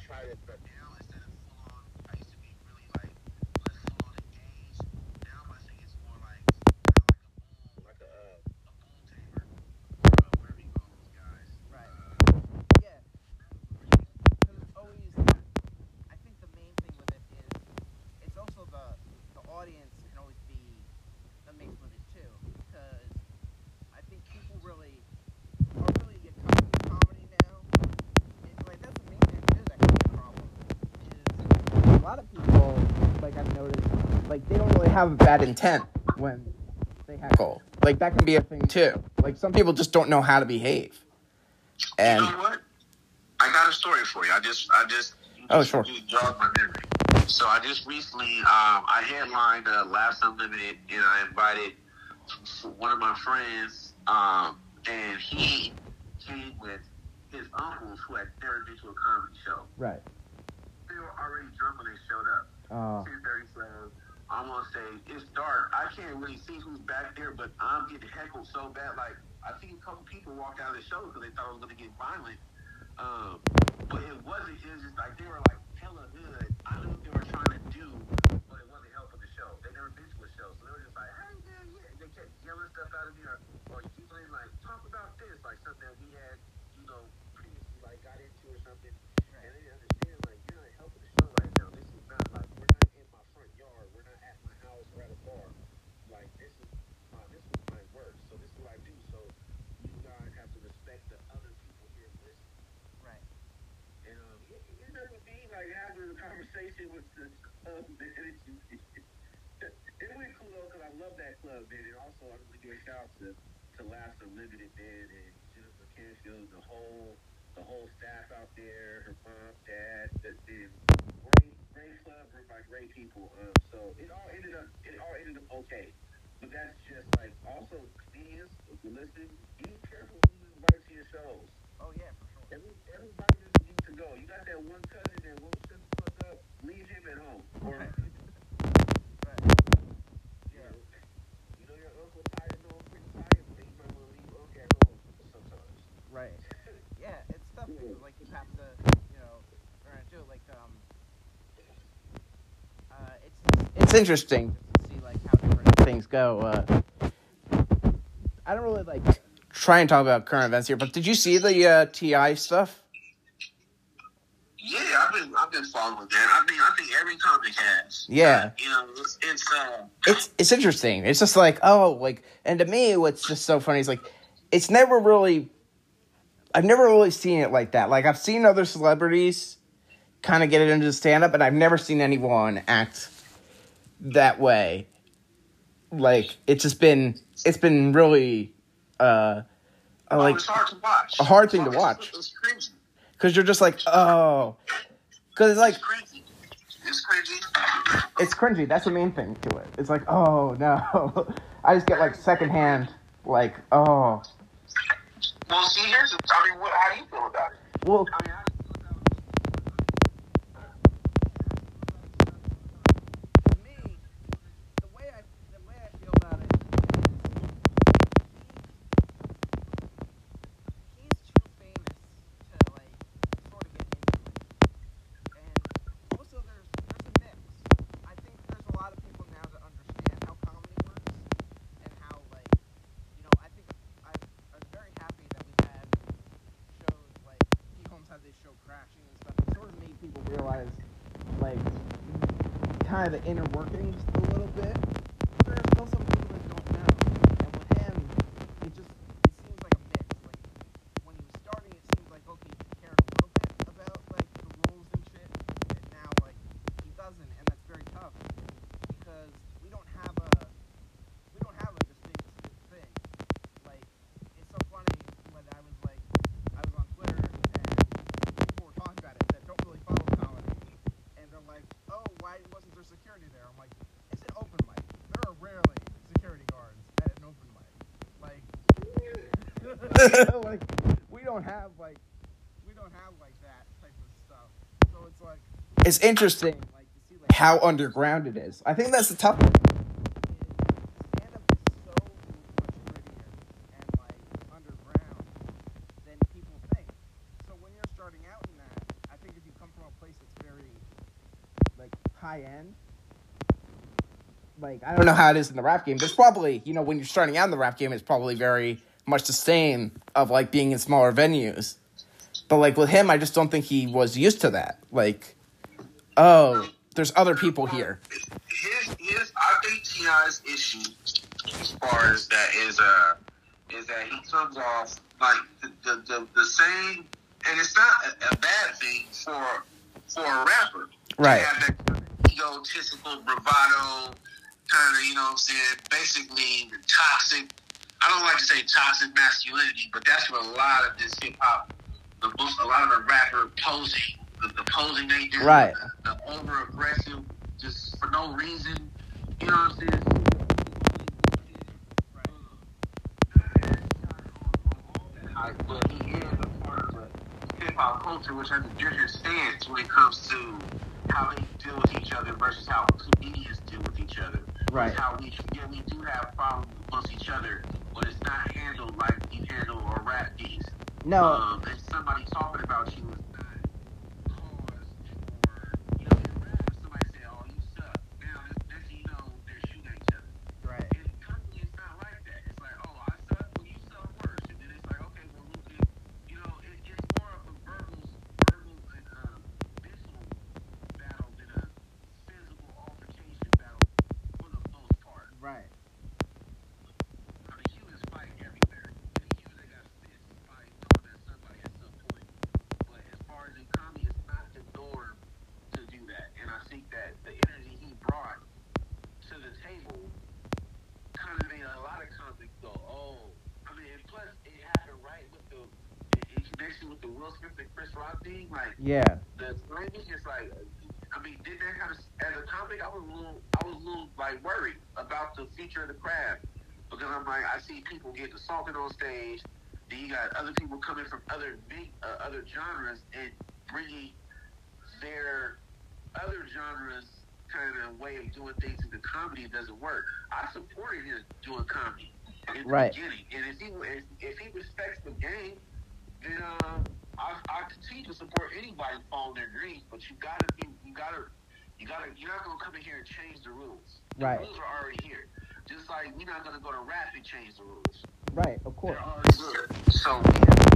But now instead of full on, I used to be really like less full on engaged. Now my thing is more like kind of like a bull tamer, or whatever you call those guys. Right. Yeah. Really, Because it's always. I think the main thing with it is it's also the audience can always be a mix with it too. Because I think people really are really accustomed to comedy now. Like that's the main thing that is actually a problem. Is a lot of people, like I've noticed, like they don't really have a bad intent when they heckle. Like that can be a thing too. Like some people just don't know how to behave. And you know what? I got a story for you. I just Oh, sure. You jogged my memory. So I just recently, I headlined Laughs Unlimited, and I invited one of my friends, and he came with his uncles who had never been to a comedy show. Right. They were already drunk when they showed up. 10:30, so I'm gonna say it's dark. I can't really see who's back there, but I'm getting heckled so bad. Like I think a couple people walked out of the show because they thought it was gonna get violent. But it wasn't. It was just like they were like hella good. I knew what they were trying to do, but it wasn't helping the show. They never been to a show, so they were just like, "Hey, man, yeah." They kept yelling stuff out of me, or you keep saying like, "Talk about this," like something that we had, previously like got into or something. And they didn't understand like you're not helping the show right now. This is not like we're not in my front yard. We're not at my house or at a bar. Like this is my work. So this is what I do. So you guys have to respect the other people here listening. Right. And you know with me like having a conversation with the it went cool though because I love that club, man. And also I want to give a shout out to Laughs Unlimited, man, and Jennifer Canfield, the whole staff out there, her mom, dad, great club run by great people. So it all ended up okay. But that's just like also comedians, if you listen, be careful who you invite to your shows. Oh yeah, for sure. Everybody doesn't need to go. You got that one cousin that won't shut the fuck up, leave him at home. Or Right. Yeah. You know your uncle tired, pretty tired, but you might want to leave uncle at home sometimes. Right. Yeah, it's tough because like you have to, learn to do it. Like it's interesting just to see like how different things go. I don't really like try and talk about current events here, but did you see the TI stuff? Yeah, I've been following that. I think every comic has. Yeah. It's interesting. It's just like, and to me, what's just so funny is like, I've never really seen it like that. Like I've seen other celebrities kind of get it into stand-up, and I've never seen anyone act that way. Like it's been really, it's hard to watch. A hard thing to watch. It's cringy. Because you're just like, oh. Because it's like... It's cringy. It's cringy. That's the main thing to it. It's like, oh, no. I just get, like, secondhand, like, oh. Well, see, how do you feel about it? Well... To me, the way I feel about it he's too famous to, like, sort of get into it. And also there's a mix. I think there's a lot of people now that understand how comedy works and how, like, I think I'm very happy that we've had shows like Pete Holmes had this show Crashing and stuff. It sort of made people realize, like, kind of the inner workings a little bit. There's still some people that don't know. And with him, it seems like a mix. Like, when he was starting, it seems like, okay, he cared a little bit about, like, the rules and shit. And now, like, he doesn't. And that's very tough. Because we don't have a distinct thing. Like, it's so funny when I was on Twitter and people were talking about it that don't really follow comedy. And they're like, oh, why wasn't there security there? I'm like, it's an open mic. There are rarely security guards at an open mic. Like, like we don't have that type of stuff. So it's like, it's interesting, like, to see like how underground it is. I think that's the tough thing. Stand-up is so much grittier and like underground than people think. So when you're starting out in that, I think if you come from a place high end. Like, I don't know how it is in the rap game. There's probably, you know, when you're starting out in the rap game, it's probably very much the same of, like, being in smaller venues. But, like, with him, I just don't think he was used to that. Like, oh, there's other people here. I think T.I.'s issue as far as that is that he comes off like the same, and it's not a bad thing for a rapper. Right. To have that egotistical bravado, kind of, you know what I'm saying, basically toxic. I don't like to say toxic masculinity, but that's what a lot of this hip hop, a lot of the rapper posing, the posing they do, right, the over aggressive, just for no reason. You know what I'm saying? But he is a part of the hip hop culture, which has a different stance when it comes to how they deal with each other versus how comedians deal with each other. Right. How we do have problems amongst each other, but it's not handled like you handle a rap piece. No. If somebody talking about you is not cause for, you know, in rap, somebody say, "Oh, you suck." Now, next thing you know, they're shooting at each other. Right. And comedy is not like that. It's like, "Oh, I suck, well, you suck worse." And then it's like, okay, well, you know, it's more of a verbal and mental battle than a physical altercation battle for the most part. Right. I mean, humans fight everywhere. Any human that got fists fight knowing that somebody at some point. But as far as in comedy, it's not the norm to do that. And I think that the energy he brought to the table kind of made a lot of comics go, oh. I mean, and plus it happened right with in connection with the Will Smith and Chris Rock thing. Like, yeah, the framing is like, I mean, did that kind of, as a comic, I was a little like worried about the future of the craft, because I'm like, I see people getting assaulted on stage. Then you got other people coming from other genres and bringing their other genres kind of way of doing things in the comedy. It doesn't work. I supported him doing comedy in the beginning, and if he respects the game, then I continue to support anybody following their dreams. But you're not gonna come in here and change the rules. The right. rules are already here. Just like we're not gonna go to rap and change the rules. Right, of course. They're already good. So we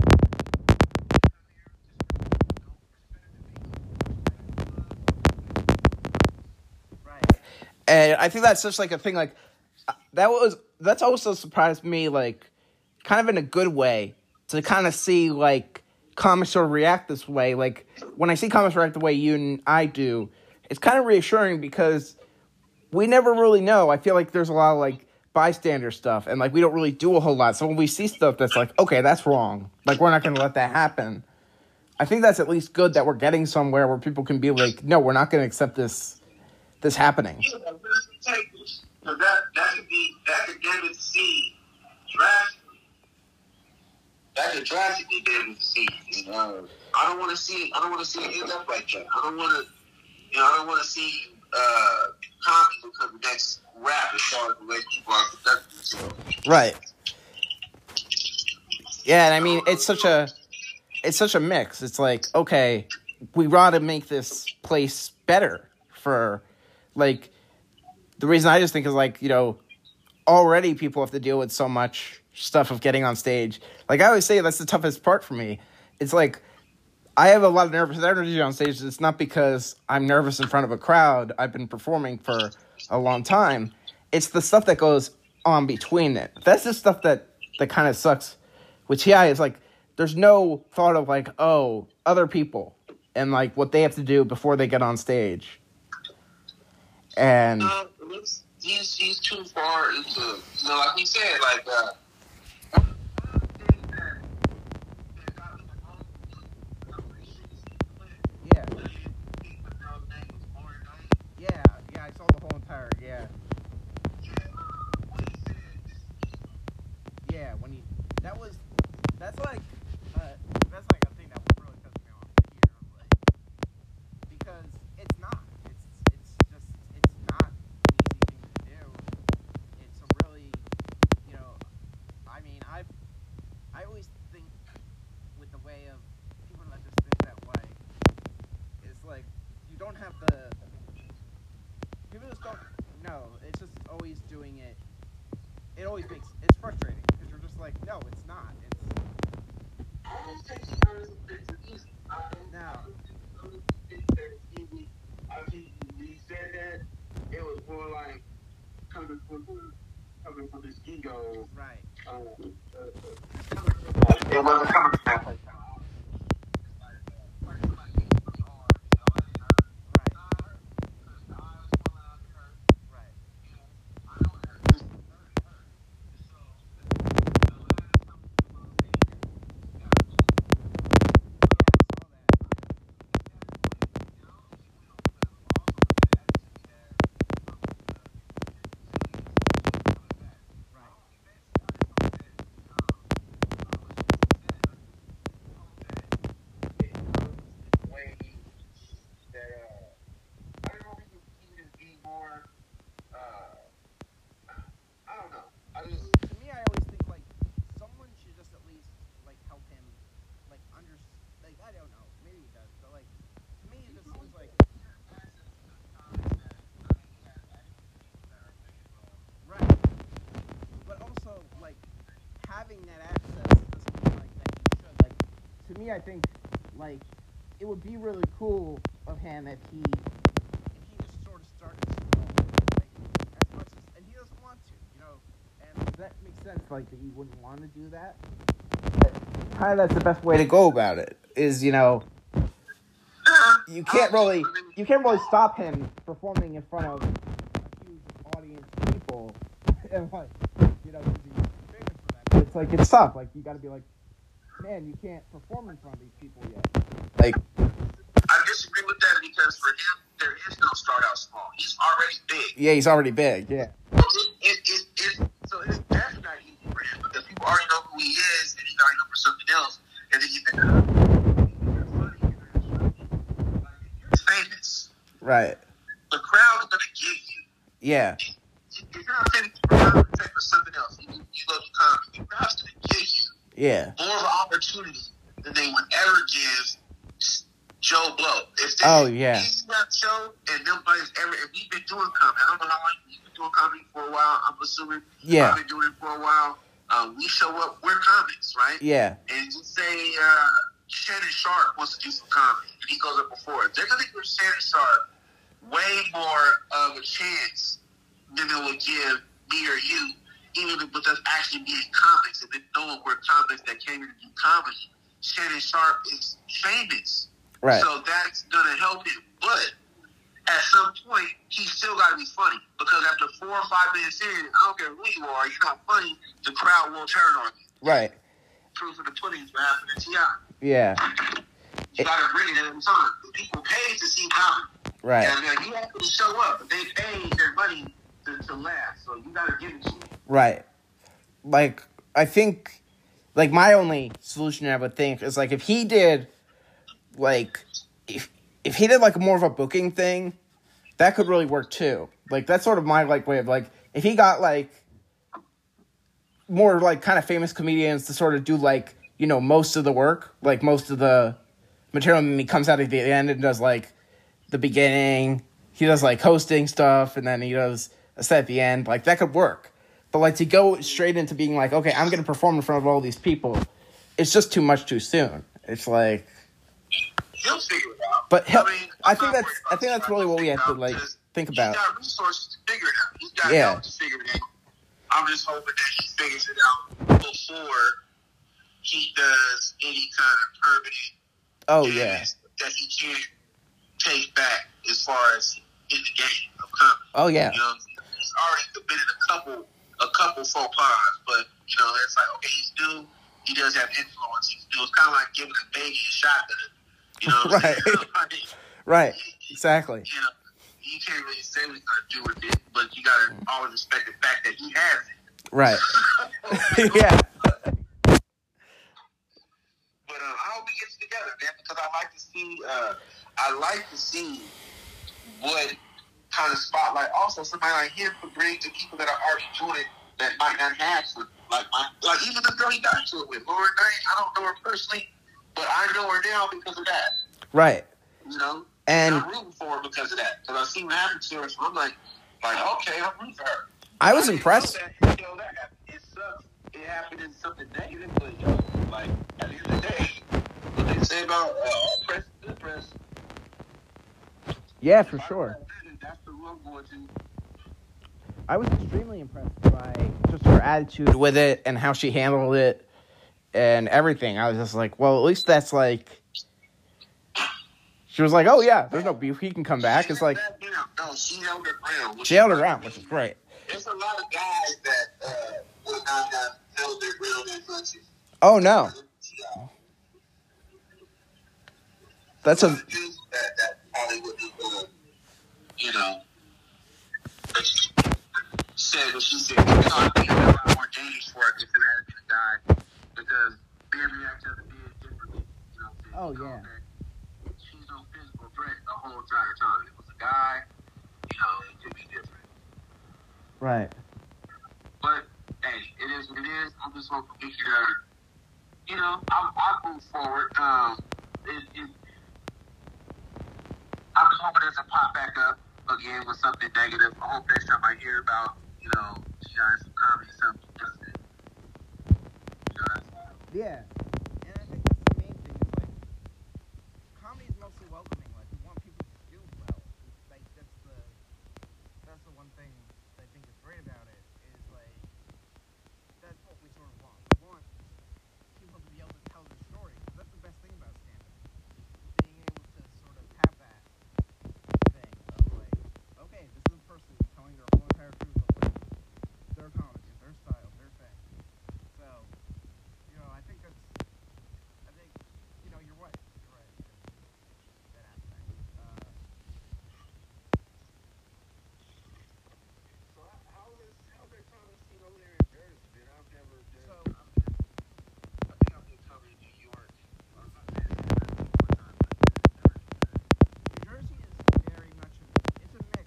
right. And I think that's just like a thing. Like that's also surprised me. Like, kind of in a good way, to kind of see like comics sort of react this way. Like, when I see comics react the way you and I do, it's kind of reassuring, because we never really know. I feel like there's a lot of like bystander stuff, and like we don't really do a whole lot. So when we see stuff that's like, okay, that's wrong, like we're not going to let that happen. I think that's at least good that we're getting somewhere where people can be like, no, we're not going to accept this happening. Yeah, that could damage the scene drastically. That could drastically damage the scene. I don't want to see it end up like that. I don't want to see comedy become the next rap as far as the way people are conducting themselves. Right. Yeah, and I mean, it's such a mix. It's like, okay, we want to make this place better for, like, the reason I just think is, like, you know, already people have to deal with so much stuff of getting on stage. Like, I always say that's the toughest part for me. It's like, I have a lot of nervous energy on stage. It's not because I'm nervous in front of a crowd. I've been performing for a long time. It's the stuff that goes on between it. That's the stuff that kind of sucks with TI. Is like, there's no thought of like, oh, other people and like what they have to do before they get on stage. And he's too far into, you know, like he said, like I saw the whole entire, when that's like a thing that really pisses me off to hear, like, because it's not an easy thing to do. It's a really, you know, know. It's just always doing it. It always makes it's frustrating because you're just like, no, it's not. It's now. I mean, when he said that, it was more like coming from his ego. Right. It wasn't coming from that place. Having that access doesn't mean like that you should. Like, to me, I think like it would be really cool of him if he just sort of started small, like as much as, and he doesn't want to, you know, and that makes sense. Like that you wouldn't want to do that. But kind of that's the best way to go about it. Is you can't really stop him performing in front of a huge audience of people, and like it's like it's tough. Like you got to be like, man, you can't perform in front of these people yet. Like, I disagree with that because for him, there is no start out small. He's already big. Yeah, he's already big. Yeah. So it's definitely not easy for him because people already know who he is, and he's already known for something else. And then you're famous. Right. The crowd is gonna give you. Yeah. If you're not famous, you're not famous for something else. You love comedy. The crowd's gonna give you. Yeah. More of an opportunity than they would ever give Joe Blow. If he's not Joe and nobody's ever, if we've been doing comedy, I don't know how long you've been doing comedy for a while, I'm assuming. Yeah. I've been doing it for a while. We show up, we're comics, right? Yeah. And just say Shannon Sharp wants to do some comedy, and he goes up before it. They're going to give Shannon Sharp way more of a chance than they would give me or you, even with us actually being comics and then knowing we're comics that came here to do comedy. Shannon Sharp is famous. Right. So that's going to help him. But at some point, he's still got to be funny. Because after 4 or 5 minutes in, I don't care who you are, you're not funny, the crowd will turn on you. Right. Proof of the pudding is what happened to T.I. Yeah. You got to bring it every time. People pay to see comedy. Right. And you have to show up. But they pay their money to laugh. So you got to give it to them. Right. Like, I think, like, my only solution I would think is, like, if he did, like, if he did, like, more of a booking thing, that could really work, too. Like, that's sort of my, like, way of, like, if he got, like, more, like, kind of famous comedians to sort of do, like, you know, most of the work, like, most of the material, and he comes out at the end and does, like, the beginning, he does, like, hosting stuff, and then he does a set at the end, like, that could work. But, like, to go straight into being like, okay, I'm going to perform in front of all these people, it's just too much too soon. It's like... He'll figure it out. But I think that's really what we have to, like, think about. He's got resources to figure it out. He's got help to figure it out. I'm just hoping that he figures it out before he does any kind of permanent damage that he can't take back as far as in the game of comedy. Oh, yeah. You know, he's already committed a couple faux pas, but, you know, it's like, okay, he's new. He does have influence. He's new. It's kind of like giving a baby a shotgun. You know, right. Right. Exactly. You know, you can't really say what he's going to do with it, but you got to always respect the fact that he has it. Right. Yeah. But I hope he gets it together, man, because I like to see what kind of spotlight also somebody like him could bring to people that are already doing it that might not have to. Like even the girl he got into it with, Lauren Knight, I don't know her personally, but I know her now because of that. Right. You know? And I'm rooting for her because of that. Because I see what happened to her, so I'm like, okay, I'm rooting for her. I was didn't impressed. know that, that happened. It sucks. It happened in something negative, but like at the end of the day, what they say about press, good press. Yeah, for sure. That's the road I'm going to. I was extremely impressed by just her attitude with it and how she handled it and everything. I was just like, well, at least that's like. She was like, oh, yeah, there's no beef. He can come back. It's like. No, she held her ground. She held her ground, which is great. There's a lot of guys that would not have held their ground in country. Oh, no. That's a. That Hollywood is, you know, said what she said. I think a lot more days for it if it had been a guy. Because being reacted to being differently. You know what I'm saying? Oh, yeah. She's no physical threat the whole entire time. It was a guy, you know, it could be different. Right. But, hey, it is what it is. I'm just hoping we can, you know, I'll move forward. I'm just hoping it doesn't pop back up again with something negative. I hope next time I hear about, you know, she has some comedy, something doesn't. You know, that's all. Yeah. And I think that's the main thing is like comedy is mostly welcoming. Like we want people to do well. Like that's the one thing that I think is great about it is like that's what we sort of want. We want people to be able to tell their story. That's the best thing about stand-up. Being able to sort of have that thing of like, okay, this is a person telling their whole entire truth of like their comedy, their style, their thing. So, you know, I think, you know, you're right. You're right. That aspect. So how's their comedy scene over there in Jersey, man? I've never been. So, I think I've been coming in New York. I'm not saying that one time, but New Jersey is very much it's a mix.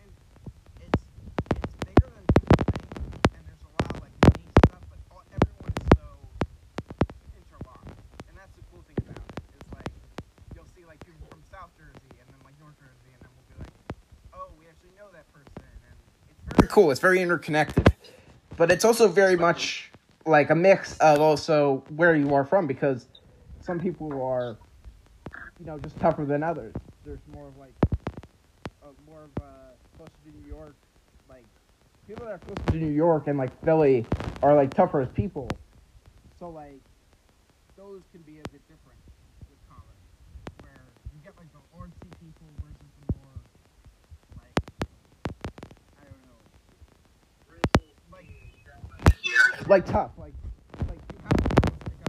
It's bigger than people think, and there's a lot of like mini stuff, but everyone is so interlocked, and that's the cool thing about it. Is like you'll see like people from South Jersey and then like North Jersey, and then we'll be like, oh, we actually know that person, and it's very Cool. It's very interconnected. But it's also very much like a mix of also where you are from because some people are, you know, just tougher than others. There's more of like, closer to New York, like, people that are closer to New York and like Philly are like tougher as people. So like, those can be a bit different with comedy. Where you get like the artsy people versus the more, like, I don't know, like tough, like you have to be able to stick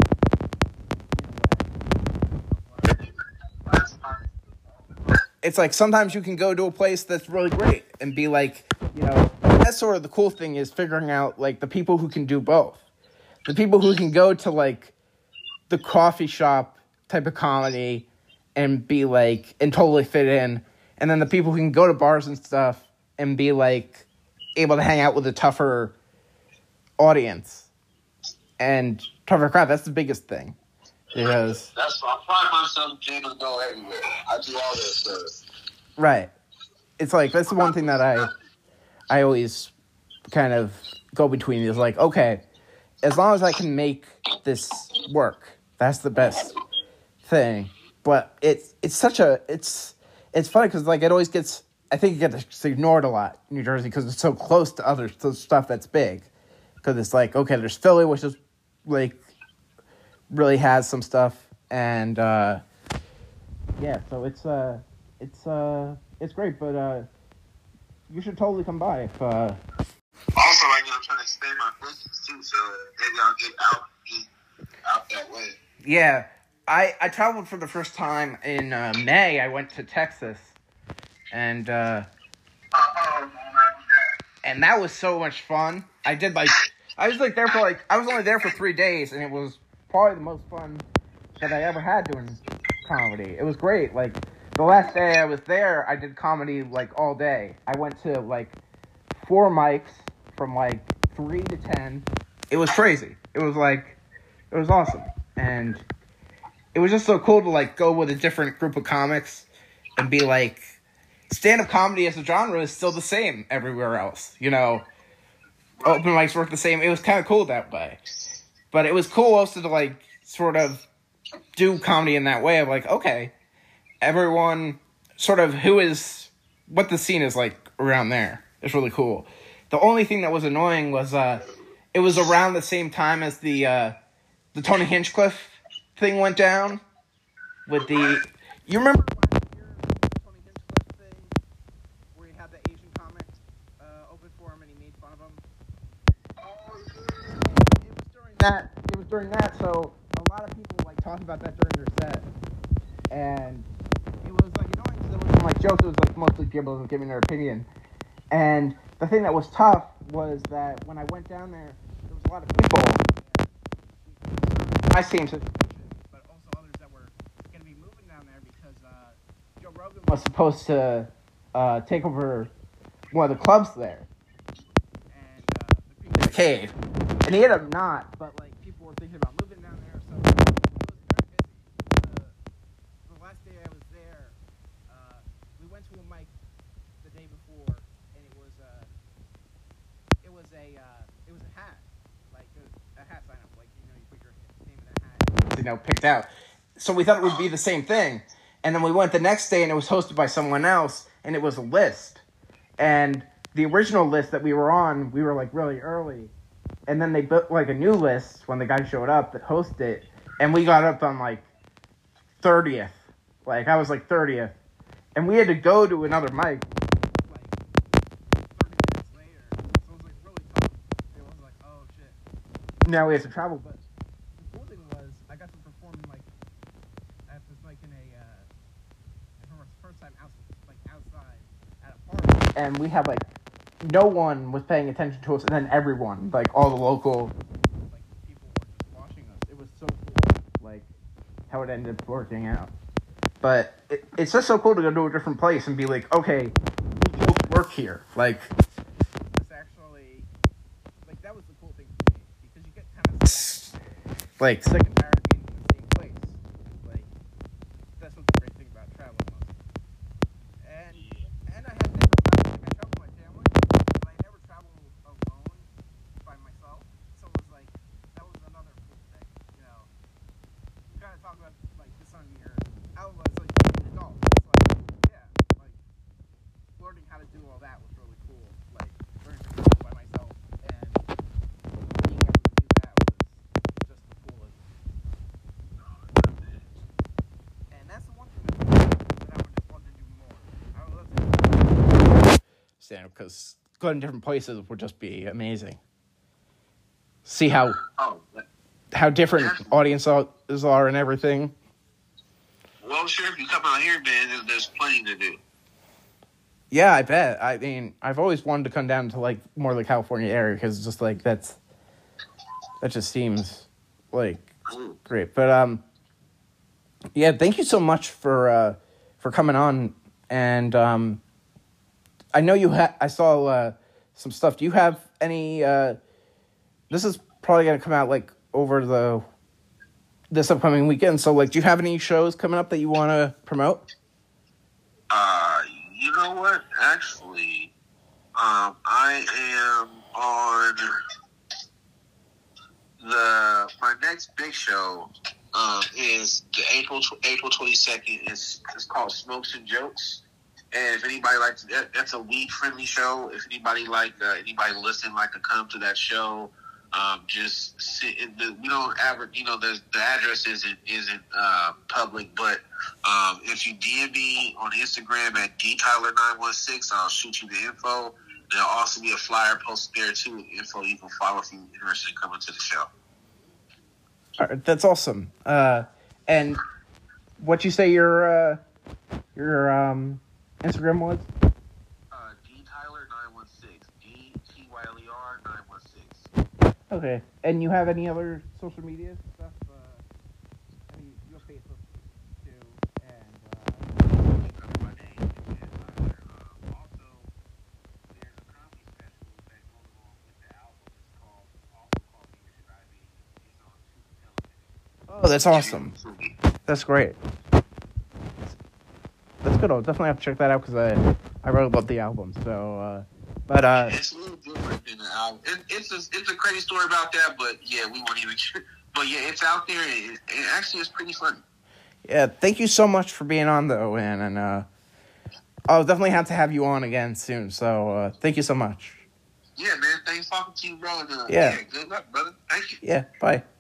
up in a way. It's like sometimes you can go to a place that's really great and be like, you know, that's sort of the cool thing is figuring out like the people who can do both. The people who can go to like the coffee shop type of comedy and be like, and totally fit in. And then the people who can go to bars and stuff and be like able to hang out with a tougher audience and tougher crowd. That's the biggest thing. Because that's I pride myself being able to go everywhere. I do all this stuff. right. It's like that's the one thing that I always kind of go between is like, okay, as long as I can make this work, that's the best thing. But it's funny because like it always gets, I think it gets ignored a lot in New Jersey because it's so close to other stuff that's big. Because it's like, okay, there's Philly, which is like really has some stuff, and yeah, so it's great, but you should totally come by if. Also, I'm trying to expand my business too, so maybe I'll get out that way. Yeah, I traveled for the first time in May. I went to Texas, and that was so much fun. I was only there for 3 days, and it was probably the most fun that I ever had doing comedy. It was great. Like, the last day I was there, I did comedy, like, all day. I went to, like, 4 mics from, like, 3 to 10. It was crazy. It was awesome. And it was just so cool to, like, go with a different group of comics and be, like, stand-up comedy as a genre is still the same everywhere else. You know, open mics work the same. It was kind of cool that way. But it was cool also to, like, sort of do comedy in that way of, like, okay, everyone sort of what the scene is like around there. It's really cool. The only thing that was annoying was it was around the same time as the Tony Hinchcliffe thing went down with the... You remember last year, the Tony Hinchcliffe thing, where he had the Asian comic open for him and he made fun of him? It was during that, so a lot of people, like, talked about that during their set. And it was, like, annoying because it wasn't, like, jokes. It was, like, mostly people giving their opinion. And the thing that was tough was that when I went down there was a lot of people. My same situation, but also others that were going to be moving down there because Joe Rogan was supposed to take over one of the clubs there. And the Cave. And he ended up not, but, like, people were thinking about moving down there, so it was very busy. The last day I was there, we went to a mic the day before, and it was a hat, like a hat sign up, like, you know, you put your name in a hat, you know, picked out. So we thought it would be the same thing, and then we went the next day, and it was hosted by someone else, and it was a list, and the original list that we were on, we were, like, really early. And then they built, like, a new list when the guy showed up that hosted it. And we got up on, like, 30th. Like, I was, like, 30th. And we had to go to another mic, like, 30 minutes later. So it was, like, really tough. It was like, oh, shit. Now we have to travel. But the cool thing was, I got to perform, like, at this, like, in a, for the first time outside at a party. And we had, like, no one was paying attention to us, and then everyone, like, all the local, like, people were just watching us. It was so cool, like, how it ended up working out. But it's just so cool to go to a different place and be like, okay, we both work here. Like, it's actually, like, that was the cool thing for me, because you get kind of, like, sick and tired of being in the same place. Like, that's what's the great thing about traveling. And I had never traveled, like, I traveled with my family, but I never traveled alone by myself, so it was like, that was another cool thing, you know. You kind of talk about, like, this on your outlet, it's like, being an adult, it's like, yeah, like, learning how to do all that was really cool, like, learning to travel by myself, and being able to do that was just the coolest. And that's the one thing that I would just want to do more. I would love to stand up, because going to different places would just be amazing. See how different audiences are and everything. Well, sure, if you come out here, man, there's plenty to do. Yeah, I bet. I mean, I've always wanted to come down to, like, more of the California area, because it's just, like, that just seems, like, great. But, yeah, thank you so much for coming on, and, I know I saw, some stuff. Do you have any, this is probably going to come out, like, over this upcoming weekend, so, like, do you have any shows coming up that you want to promote? You know what? Actually, I am on my next big show, is the April 22nd. It's called Smokes and Jokes. And if anybody likes, that's a weed-friendly show. If anybody anybody listening like to come to that show, just sit in we don't ever, you know, the address isn't public, but if you DM me on Instagram at dtyler916, I'll shoot you the info. There'll also be a flyer posted there too, info you can follow if you're interested in coming to the show. All right, that's awesome. And what you say your Instagram was? dtyler916, DTYLER916. Okay, and you have any other social media stuff? You have Facebook too, and my name, and also there's a comedy special that goes along with the album. It's called Me Should I Be. It's on Tube Television. oh, that's awesome. That's great. That's good. I'll definitely have to check that out, because I really love the album. So, It's a little different than the album. It's a crazy story about that, but yeah, we won't even. But yeah, it's out there. It actually is pretty funny. yeah, thank you so much for being on, though, and I'll definitely have to have you on again soon. So, thank you so much. Yeah, man. Thanks for talking to you, bro. And, Yeah. Good luck, brother. Thank you. Yeah, bye.